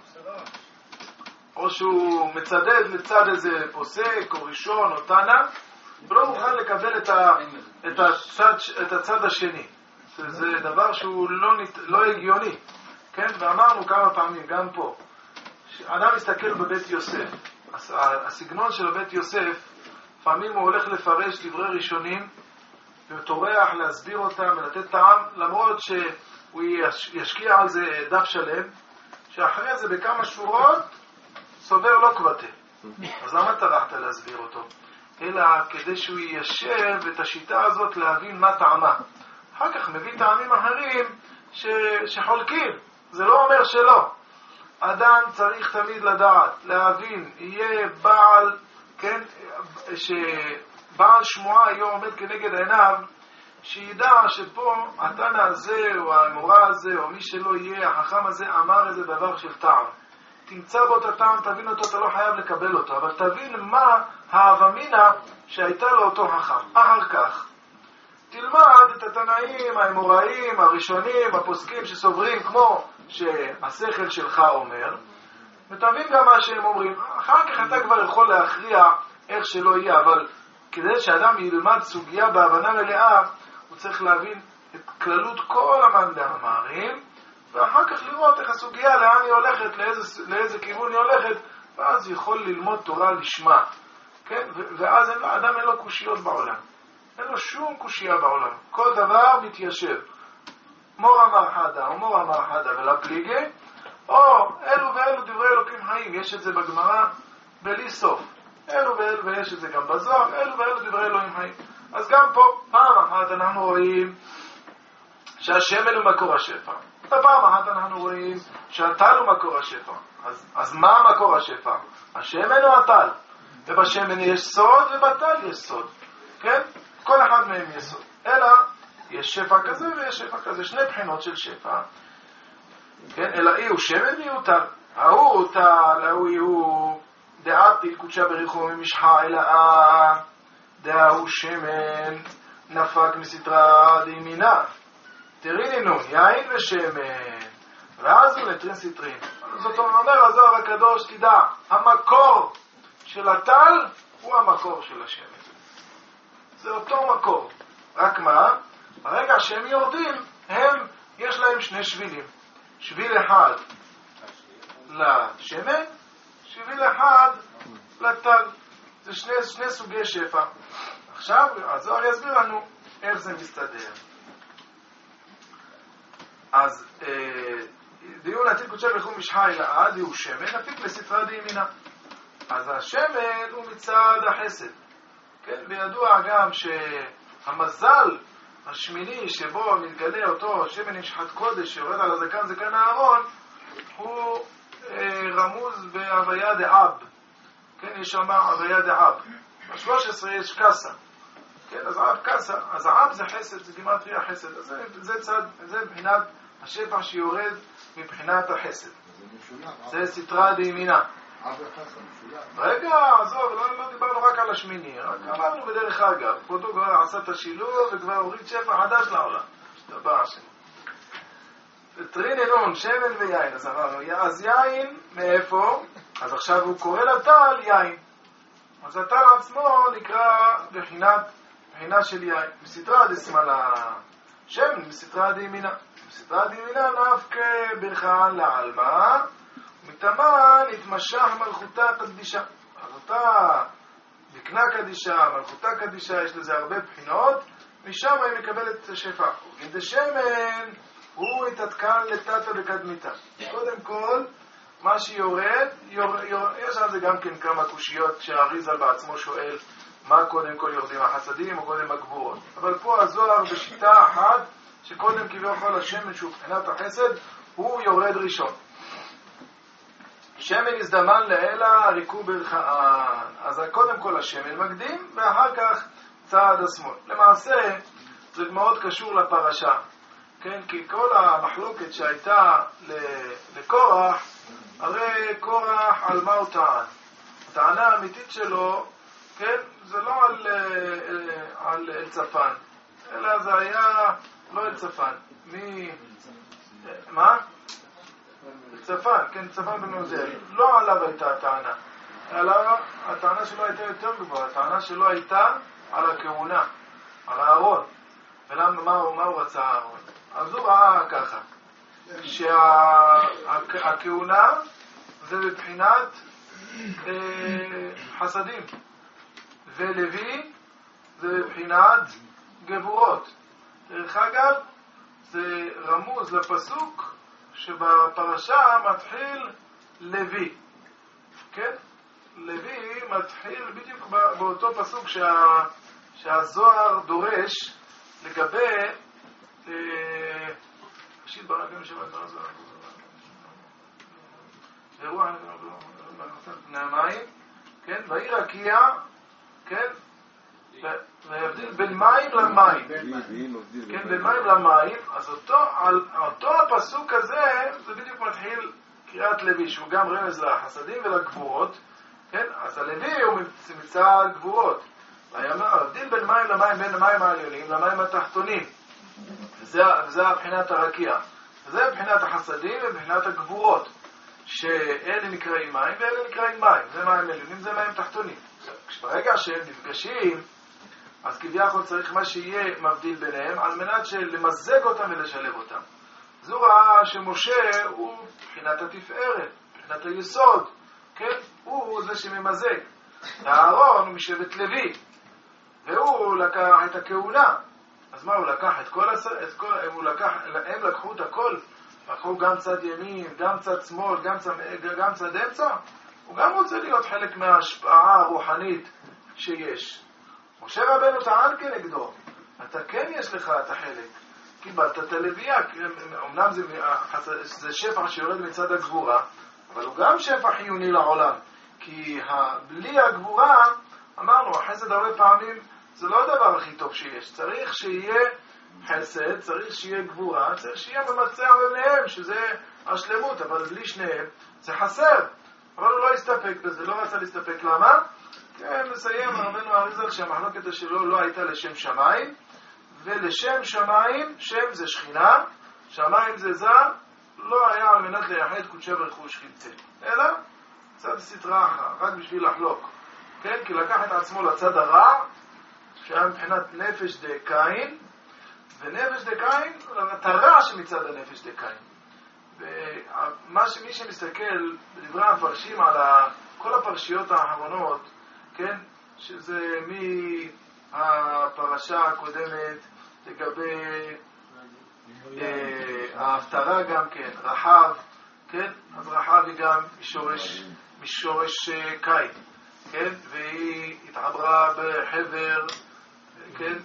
Speaker 1: או שהוא מצדד לצד איזה פוסק או ראשון או תנא, ולא מוכן לקבל את, ה, את, הצד, את הצד השני. זה דבר שהוא לא, לא הגיוני. כן? ואמרנו כמה פעמים, גם פה, שאדם מסתכל בבית יוסף, הסגנון של בית יוסף, לפעמים הוא הולך לפרש דברי ראשונים, וטורח להסביר אותם ולתת טעם, למרות שהוא ישקיע על זה דף שלם, שאחרי זה בכמה שורות סובר לא קבטה. אז למה טרחת להסביר אותו? אלא כדי שהוא יישב את השיטה הזאת להבין מה טעמה. אחר כך מביא טעמים אחרים ש... שחולקים. זה לא אומר שלא. אדם צריך תמיד לדעת, להבין, יהיה בעל, כן, שבעל שמועה יהיה עומד כנגד עיניו, שידע שפה התנא הזה או המורה הזה או מי שלא יהיה, החכם הזה אמר איזה דבר של טעם. תמצא בו את הטעם, תבין אותו, אתה לא חייב לקבל אותו, אבל תבין מה ההבמינה שהייתה לאותו חכם. אחר כך תלמד את התנאים, האמוראים, הראשונים, הפוסקים שסוברים כמו שהשכל שלך אומר, ותבין גם מה שהם אומרים. אחר כך אתה כבר יכול להכריע איך שלא יהיה, אבל כדי שאדם ילמד סוגיה בהבנה מלאה, הוא צריך להבין את כללות כל המאן דאמרים, ואחר כך לראות איך הסוגיה, לאן היא הולכת, לאיזה, לאיזה כיוון היא הולכת, ואז יכול ללמוד תורה לשמה. כן? ואז אין, האדם אין לו קושיות בעולם. אין לו שום קושייה בעולם. כל דבר מתיישב. מור אמר חדה, או מור אמר חדה ולפליגי, או אלו ואלו דברי אלוקים חיים. יש את זה בגמרא בלי סוף. אלו ואלו, ויש את זה גם בזוהר, אלו ואלו דברי אלוהים חיים. אז גם פה, פעם אחת אנחנו רואים שהשמן הוא מקור השפע. ופעם אחת אנחנו רואים שהטל הוא מקור השפע. אז, אז מה מקור השפע? השמן או הטל? ובשמן יש סוד ובטל יש סוד. כן? כל אחד מהם יש סוד. אלא יש שפע כזה ויש שפע כזה. שני בחינות של שפע. כן? אלא אי הוא שמן ואי הוא טל. ההוא טל, ההוא הוא דעתי קודשה בריחו ממשחה אלא דהוא שמן נפק מסתרה לימינה. תרינינו, יין ושמן, ואז הוא נטרין סטרין. זאת אומר, הזוהר הקדוש, תדע, המקור של הטל הוא המקור של השמן. זה אותו מקור. רק מה? ברגע שהם יורדים, הם, יש להם שני שבילים. שביל אחד לשמן, שביל אחד לטל. זה שני, שני סוגי שפע. עכשיו, הזוהר יסביר לנו איך זה מסתדר. אז אה, דיון עתיד קודשי ברכו משחי לעד הוא שמן, נפיק לספרה דימינה. אז השמן הוא מצד החסד. כן, וידוע גם שהמזל השמיני שבו מתגלה אותו שמן נשחת קודש שיורד על הזקן זקן הארון, הוא אה, רמוז בהוויה דאב. כן, יש שם הוויה דאב. ב-שלוש עשרה יש קסה. כן, אז אב קסה, אז האב זה חסד, זה גימטריה חסד. אז זה, זה צד, זה מבחינת השפע שיורד מבחינת החסד. זה סתרא דימינה. רגע, עזוב, לא, לא דיברנו רק על השמיני, רק אמרנו בדרך אגב, כבודו כבר עשה את השילוב וכבר הוריד שפע חדש לעולם. דבר השם. טריננון, שמן ויין, אז אמרנו, אז יין מאיפה? אז עכשיו הוא קורא לטל יין. אז הטל עצמו נקרא בחינת, בחינה של יין. מסתרא דשמאלה, שמן מסתרא דימינה. מסתרא דימינה נפק ברכן לעלמא, מתאמן התמשך מלכותה קדישה. אז אותה בקנה קדישה, מלכותה קדישה, יש לזה הרבה בחינות, משם היא מקבלת שפע. וכדי שמן הוא התעדכן לטאטה בקדמיתה. קודם כל, מה שיורד, יור, יור, יש על זה גם כן כמה קושיות שהאריזל בעצמו שואל מה קודם כל יורדים החסדים או קודם הגבורות. אבל פה הזוהר בשיטה אחת, שקודם כביכול השמן שהוא בחינת החסד, הוא יורד ראשון. שמן הזדמן לאלה ריקו ברכן. אז קודם כל השמן מקדים, ואחר כך צעד השמאל. למעשה, זה מאוד קשור לפרשה. כן, כי כל המחלוקת שהייתה לקורח, הרי קורח על מה הוא טען? הטענה האמיתית שלו, כן, זה לא על, על אלצפן, אלא זה היה לא אלצפן. מי... מה? צפן, כן, צפן בנוזל. לא עליו הייתה הטענה. עליו, הטענה שלו הייתה יותר גבוהה. הטענה שלו הייתה על הכהונה, על הארון. ולמה, מה, מה הוא רצה הארון? אז הוא ראה ככה, שהכהונה זה מבחינת אה, חסדים, ולוי זה מבחינת גבורות. דרך אגב, זה רמוז לפסוק שבפרשה מתחיל לוי. כן? לוי מתחיל בדיוק באותו פסוק שה, שהזוהר דורש לגבי ראשית ברגעים שבא זוהר אירוע פני המים, כן? והיא רקיע, כן? והבדיל בין מים למים, כן, בין מים למים. אז אותו, על אותו הפסוק הזה זה בדיוק מתחיל קריאת לוי, שהוא גם רמז לחסדים ולגבורות, כן? אז הלוי הוא מצד גבורות. ההבדיל בין מים למים, בין המים העליונים למים התחתונים, וזה, וזה הבחינת הרקיע. וזה בחינת החסדים ובחינת הגבורות, שאלה נקראים מים ואלה נקראים מים. זה מים עליונים, זה מים תחתונים. ברגע שהם נפגשים, אז כביכול צריך מה שיהיה מבדיל ביניהם, על מנת למזג אותם ולשלב אותם. זו ראה שמשה הוא בחינת התפארת, בחינת היסוד, כן? הוא זה שממזג. הארון הוא משבט לוי, והוא לקח את הכהונה. אז מה, הוא לקח את כל הסר... את כל... הם, לקח... הם לקחו את הכל, לקחו גם צד ימין, גם צד שמאל, גם צד, גם צד אמצע. הוא גם רוצה להיות חלק מההשפעה הרוחנית שיש. משה רבנו טען כנגדו, אתה כן יש לך את החלק, קיבלת את הלוויה, אמנם זה, זה שפע שיורד מצד הגבורה, אבל הוא גם שפע חיוני לעולם, כי בלי הגבורה, אמרנו, החסד הרבה פעמים זה לא הדבר הכי טוב שיש, צריך שיהיה חסד, צריך שיהיה גבורה, צריך שיהיה ממצע ביניהם, שזה השלמות, אבל בלי שניהם זה חסר. אבל הוא לא הסתפק בזה, לא רצה להסתפק. למה? כן, מסיים רבנו אריזל שהמחלוקת שלו לא הייתה לשם שמיים, ולשם שמיים, שם זה שכינה, שמיים זה זה, לא היה על מנת לייחד קודשי ברכו ושכינצה, אלא צד סתרא אחרא, רק בשביל לחלוק. כן, כי לקח את עצמו לצד הרע, שהיה מבחינת נפש דקין, ונפש דקין, את הרע שמצד הנפש דקין. ומה שמי שמסתכל בדברי המפרשים על כל הפרשיות האחרונות, כן, שזה מהפרשה הקודמת לגבי ההפטרה גם כן, רחב, כן? אז רחב היא גם משורש, משורש קין, כן? והיא התעברה בחבר, כן?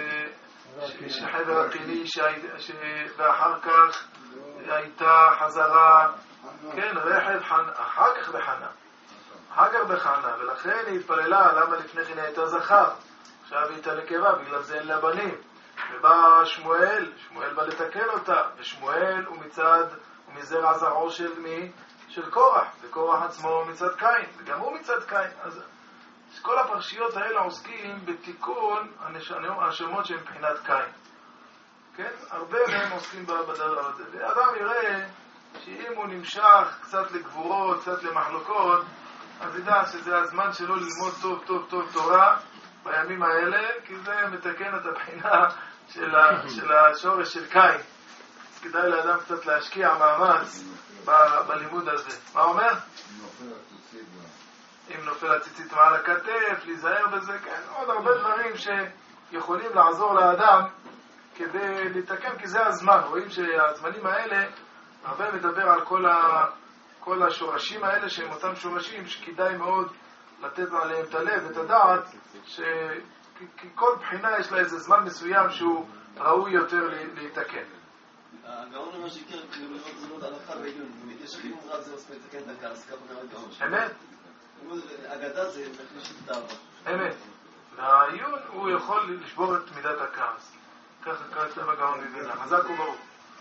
Speaker 1: בחבר הקיני, ואחר כך הייתה חזרה, כן? רחב חנה, אחר כך בחנה, אחר כך בחנה, ולכן היא התפללה, למה לפני כן הייתה זכר, עכשיו היא הייתה נקבה, בגלל זה אין לה בנים. ובא שמואל, שמואל בא לתקן אותה, ושמואל הוא מצד, הוא מזרע זרעו של מי? של קורח, וקורח עצמו מצד קין, וגם הוא מצד קין. אז כל הפרשיות האלה עוסקים בתיקון השמות שהם מבחינת קין. כן? הרבה מהם עוסקים בדבר הזה. ואדם יראה שאם הוא נמשך קצת לגבורות, קצת למחלוקות, אז ידע שזה הזמן שלו ללמוד טוב טוב טוב תורה בימים האלה, כי זה מתקן את הבחינה של, ה, של השורש של קין. אז כדאי לאדם קצת להשקיע מאמץ ב, בלימוד הזה. מה אומר? אם נופל הציצית מעל הכתף, להיזהר בזה, כן, עוד הרבה דברים שיכולים לעזור לאדם כדי לתקן, כי זה הזמן. רואים שהזמנים האלה, הרבה מדבר על כל, ה, כל השורשים האלה שהם אותם שורשים שכדאי מאוד לתת עליהם את הלב, את הדעת, כי כל בחינה יש לה איזה זמן מסוים שהוא ראוי יותר להתקן.
Speaker 10: הגאון אומר שיקר, כאילו לראות זה לא הלכה בעליון, יש חימום רב זה עושה לתקן את הכעס, ככה אומר הגאון.
Speaker 1: אמת?
Speaker 10: אגדה זה מחליש את העבר.
Speaker 1: אמת. והעיון הוא יכול לשבור את מידת הכעס. ככה כתב הגאון מבינה, חזק וברור.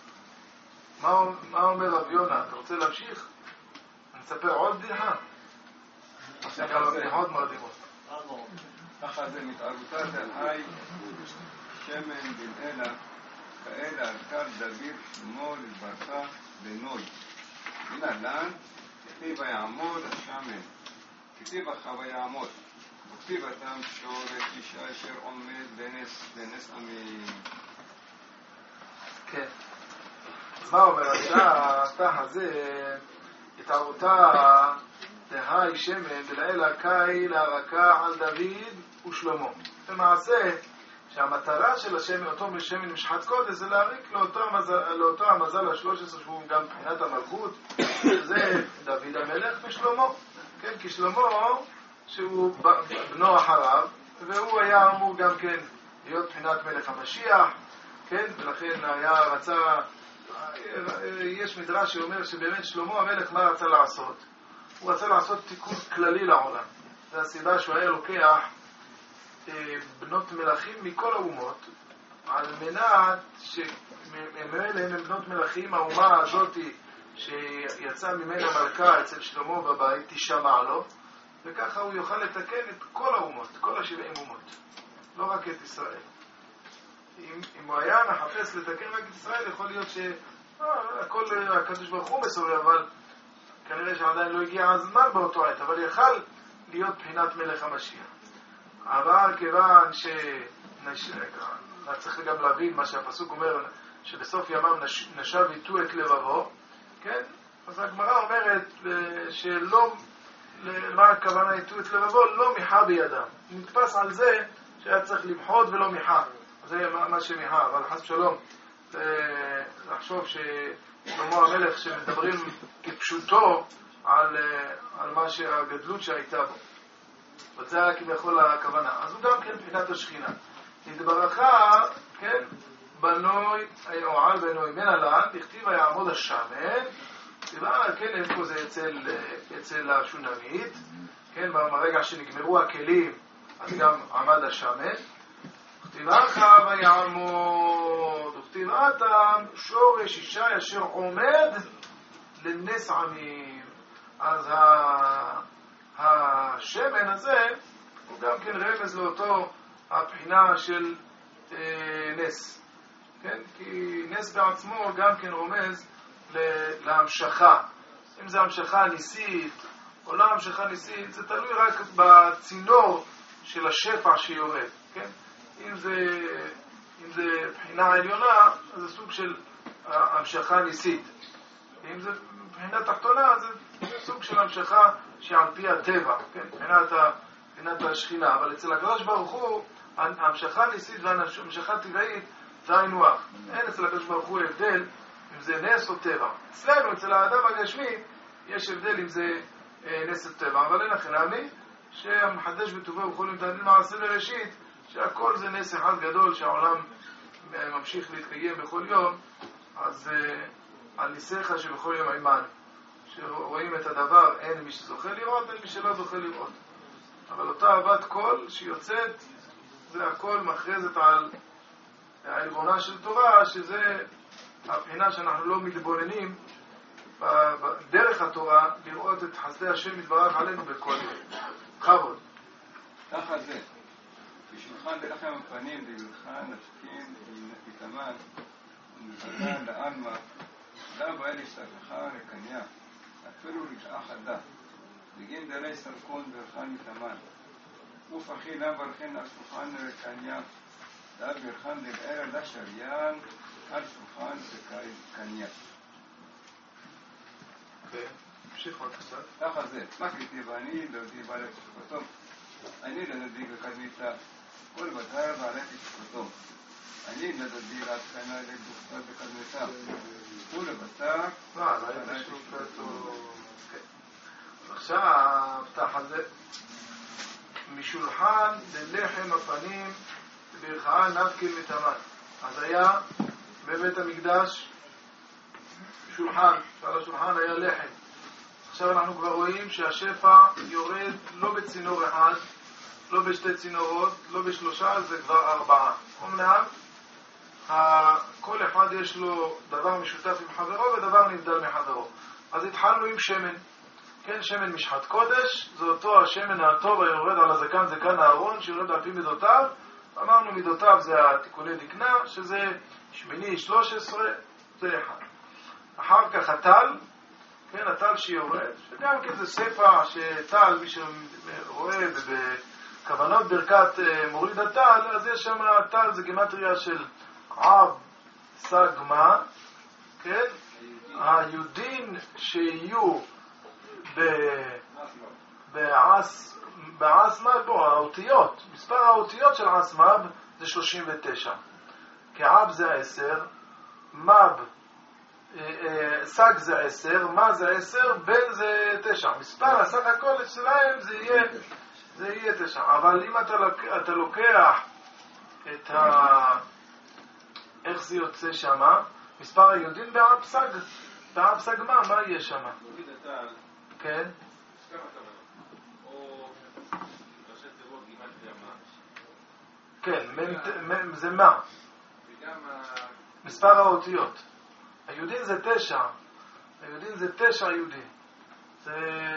Speaker 1: מה אומר רב יונה? אתה רוצה להמשיך? אני אספר עוד בדיחה? עושה גם בדיחות מרדימות.
Speaker 2: ככה זה מתערבותה של היי, שמן בן אלה, כאלה ערכת דוד שלמה לברכה בנוי. בנדלן, כתיב היעמוד השמן, כתיב אחר היעמוד, וכתיב אתם שורש אישה אשר עומד בנס, בנס עמים.
Speaker 1: כן. אז מה אומר? התא הזה, התערבותה להי שמן ולאלה קי להרקה על דוד ושלמה. למעשה, שהמטרה של השמן, אותו שמן משחת קודש, זה להריק לאותו המזל, לאותו המזל ה-שלוש עשרה, שהוא גם מבחינת המלכות, זה דוד המלך ושלמה. כן, כי שלמה, שהוא בנו אחריו, והוא היה אמור גם כן להיות מבחינת מלך המשיח, כן, ולכן היה רצה, יש מדרש שאומר שבאמת שלמה המלך מה רצה לעשות? הוא רצה לעשות תיקון כללי לעולם. זו הסיבה שהוא היה לוקח בנות מלכים מכל האומות, על מנת שממילא הם בנות מלכים, האומה הזאת שיצאה ממנה מלכה אצל שלמה בבית תשמע לו, וככה הוא יוכל לתקן את כל האומות, כל השבעים אומות, לא רק את ישראל. אם, אם הוא היה מחפש לתקן רק את ישראל, יכול להיות שהכל הקדוש ברוך הוא מסורי, אבל כנראה שעדיין לא הגיע הזמן באותו עת, אבל יכל להיות בחינת מלך המשיח. אבל כיוון שצריך גם להבין מה שהפסוק אומר, שבסוף ימם נשב איתו את לבבו, כן? אז הגמרא אומרת שלא, מה הכוונה איתו את לבבו? לא מיחה בידם. הוא נתפס על זה שהיה צריך למחות ולא מיחה. זה מה שמיחה, אבל חס ושלום, לחשוב ששלמה המלך שמדברים כפשוטו על, על מה שהגדלות שהייתה בו. וזה היה כביכול הכוונה. אז הוא גם כן מבחינת השכינה. נתברכה, כן, בנוי, או על בנוי מנהלן, בכתיב היעמוד השמן, דיבר, כן, איפה זה אצל, אצל השונמית, כן, ברגע שנגמרו הכלים, אז גם עמד השמן, כתיב אחר ויעמוד, וכתיב אתם שורש אישה אשר עומד לנס עמים. אז השמן הזה הוא גם כן רמז לאותו הבחינה של אה, נס, כן? כי נס בעצמו גם כן רומז להמשכה. אם זה המשכה ניסית או לא המשכה ניסית, זה תלוי רק בצינור של השפע שיורד, כן? אם זה, אם זה בחינה עליונה, אז זה סוג של המשכה ניסית. אם זה בחינה תחתונה, זה סוג של המשכה שעל פי הטבע, כן? מבחינת, מבחינת השכינה. אבל אצל הקדוש ברוך הוא, המשכה ניסית והמשכה טבעית זה היינו הך. אין אצל הקדוש ברוך הוא הבדל אם זה נס או טבע. אצלנו, אצל האדם הגשמי, יש הבדל אם זה אה, נס או טבע, אבל אין לכם להאמין שהמחדש בטובו בכל יום תענית מעשה בראשית, שהכל זה נס אחד גדול שהעולם ממשיך להתקיים בכל יום, אז על ניסיך שבכל יום אימן, שרואים את הדבר, אין מי שזוכה לראות, אין מי שלא זוכה לראות. אבל אותה אהבת קול שיוצאת, זה הכל מכרזת על העלבונה של תורה, שזה הבחינה שאנחנו לא מתבוננים בדרך התורה, לראות את חסדי השם יתברך עלינו בכל יום. חבוד.
Speaker 2: ככה זה. בשולחן דלחם הפנים, דלחן, נפקין, נפיתמן, ונבנה לאלמה, דה באל ישתכחה לקניה, אפילו רשעה חדה, בגין דלי סרקון דלחן מתאמן, ופחי לה ברכן על שולחן לקניה, דה ברכן דלער לה שריין, על שולחן לקניה.
Speaker 1: אוקיי, המשיך עוד קצת.
Speaker 2: ככה זה, מה כתיב ואני לא תיבא לתשוקתו, אני לא נדיג לקדמיתה, כל בתר בעלי תשוקתו. אני נדדי להתקנה לדוכתו בקדמיתה. כל בתר בעלי תשוקתו.
Speaker 1: עכשיו, תחת זה, משולחן ללחם הפנים ברכאה נפקיל מתאמן. אז היה בבית המקדש שולחן, שעל השולחן היה לחם. עכשיו אנחנו כבר רואים שהשפע יורד לא בצינור אחד, לא בשתי צינורות, לא בשלושה, זה כבר ארבעה. אמנם, כל אחד יש לו דבר משותף עם חברו ודבר נבדל מחברו. אז התחלנו עם שמן. כן, שמן משחת קודש, זה אותו השמן הטוב היורד על הזקן, זקן הארון, שיורד על פי מידותיו. אמרנו מידותיו זה התיקוני דקנה, שזה שמיני שלוש עשרה, זה אחד. אחר כך הטל, כן, הטל שיורד, שגם כן זה ספע שטל, מי שרואה בכוונות ברכת מוריד הטל, אז יש שם הטל, זה גימטריה של עב סגמה, כן, היהודים שיהיו בעס, בעסמב, בו, האותיות, מספר האותיות של עסמב זה שלושים ותשע, כי עב זה עשר, מב, סג זה עשר, מה זה עשר, בן זה תשע. מספר הסך הכל שלהם זה יהיה, זה יהיה תשע. אבל אם אתה, אתה לוקח את ה... איך זה יוצא שמה, מספר היהודים בעב סג, בעב סג מה, מה יהיה שמה? כן? כן, זה מה? מספר האותיות. היהודים זה תשע, היהודים זה תשע יהודים, זה...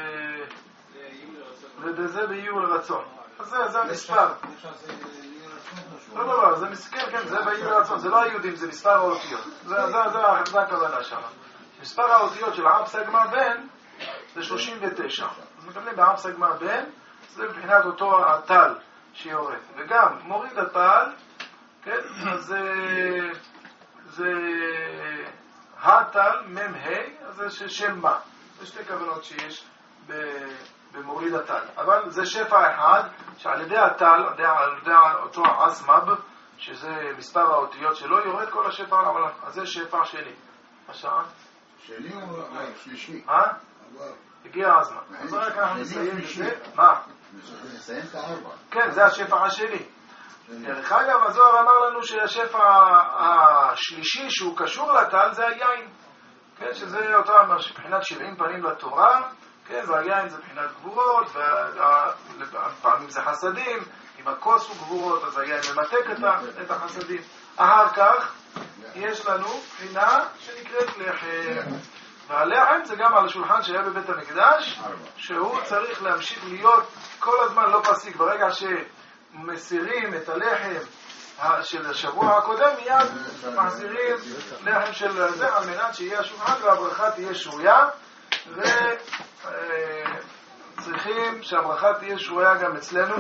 Speaker 1: ובזה באיור לרצון. אז זה, זה המספר. לא, לא, לא, זה מסכן, כן, זה באיור לרצון, זה לא היהודים, זה מספר האותיות. זה, זה, זה, זה הכוונה שם. מספר האותיות של עב סגמה בן זה שלושים ותשע. אז מקבלים בעב סגמה בן, זה מבחינת אותו הטל שיורד. וגם מוריד הטל, כן, אז זה... זה... הטל, מם ה', אז זה שם מה. זה שתי כוונות שיש במוריד הטל. אבל זה שפע אחד, שעל ידי הטל, על ידי אותו עסמב, שזה מספר האותיות שלו, יורד כל השפע על העולם. אז זה שפע שני. השעה?
Speaker 5: שני או שלישי?
Speaker 1: אה? הגיע הזמן. אז רק אנחנו נסיים בזה. מה?
Speaker 5: נסיים את הארבע. כן,
Speaker 1: זה השפע השני. דרך אגב, הזוהר אמר לנו שהשפע השלישי שהוא קשור לטל זה היין. כן, שזה אותה מבחינת שבעים פנים לתורה, כן, והיין זה מבחינת גבורות, והפעמים זה חסדים, אם הכוס הוא גבורות, אז היין ממתק את החסדים. אחר כך יש לנו בחינה שנקראת לחם. והלחם זה גם על השולחן שהיה בבית המקדש, שהוא צריך להמשיך להיות כל הזמן לא פסיק. ברגע שמסירים את הלחם של השבוע הקודם, מיד מחזירים לחם של זה על מנת שיהיה השולחן והברכה תהיה שרויה, וצריכים שהברכה תהיה שרויה גם אצלנו.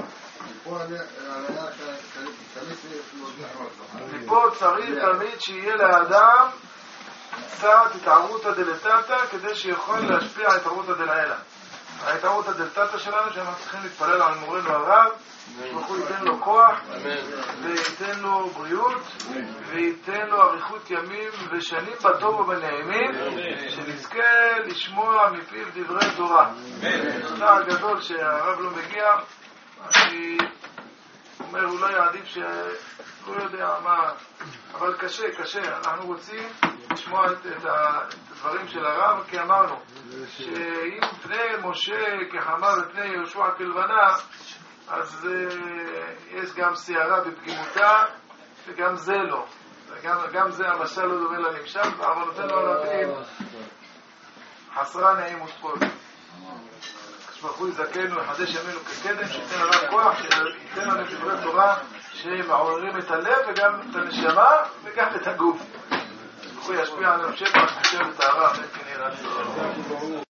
Speaker 1: מפה צריך תמיד שיהיה לאדם קצת התערותא דלתתא כדי שיכול להשפיע על התערותא דלעילא. ההתערותא דלתתא שלנו שאנחנו צריכים להתפלל על מורנו הרב ברוך הוא ייתן לו כוח, וייתן לו בריאות, וייתן לו אריכות ימים ושנים בטוב ובנעימים, שנזכה לשמוע מפיו דברי תורה. תודה הגדול שהרב לא מגיע, אני אומר אולי עדיף שלא יודע מה, אבל קשה, קשה, אנחנו רוצים לשמוע את, את הדברים של הרב, כי אמרנו שאם פני משה כחמה ופני יהושע כלבנה, אז uh, יש גם סערה בפגימותה, וגם זה לא. וגם, גם זה המשל לא דומה לנמשל, אבל נותן לו להבין חסרה נעימות כל. כשברכו יזכנו, יחדש ימינו כקדם, שייתן עליו כוח, שייתן לנו דברי תורה שמעוררים את הלב וגם את הנשמה וגם את הגוף. שברכו ישפיע עלינו שבח, חושב את הערה, בין כנראה.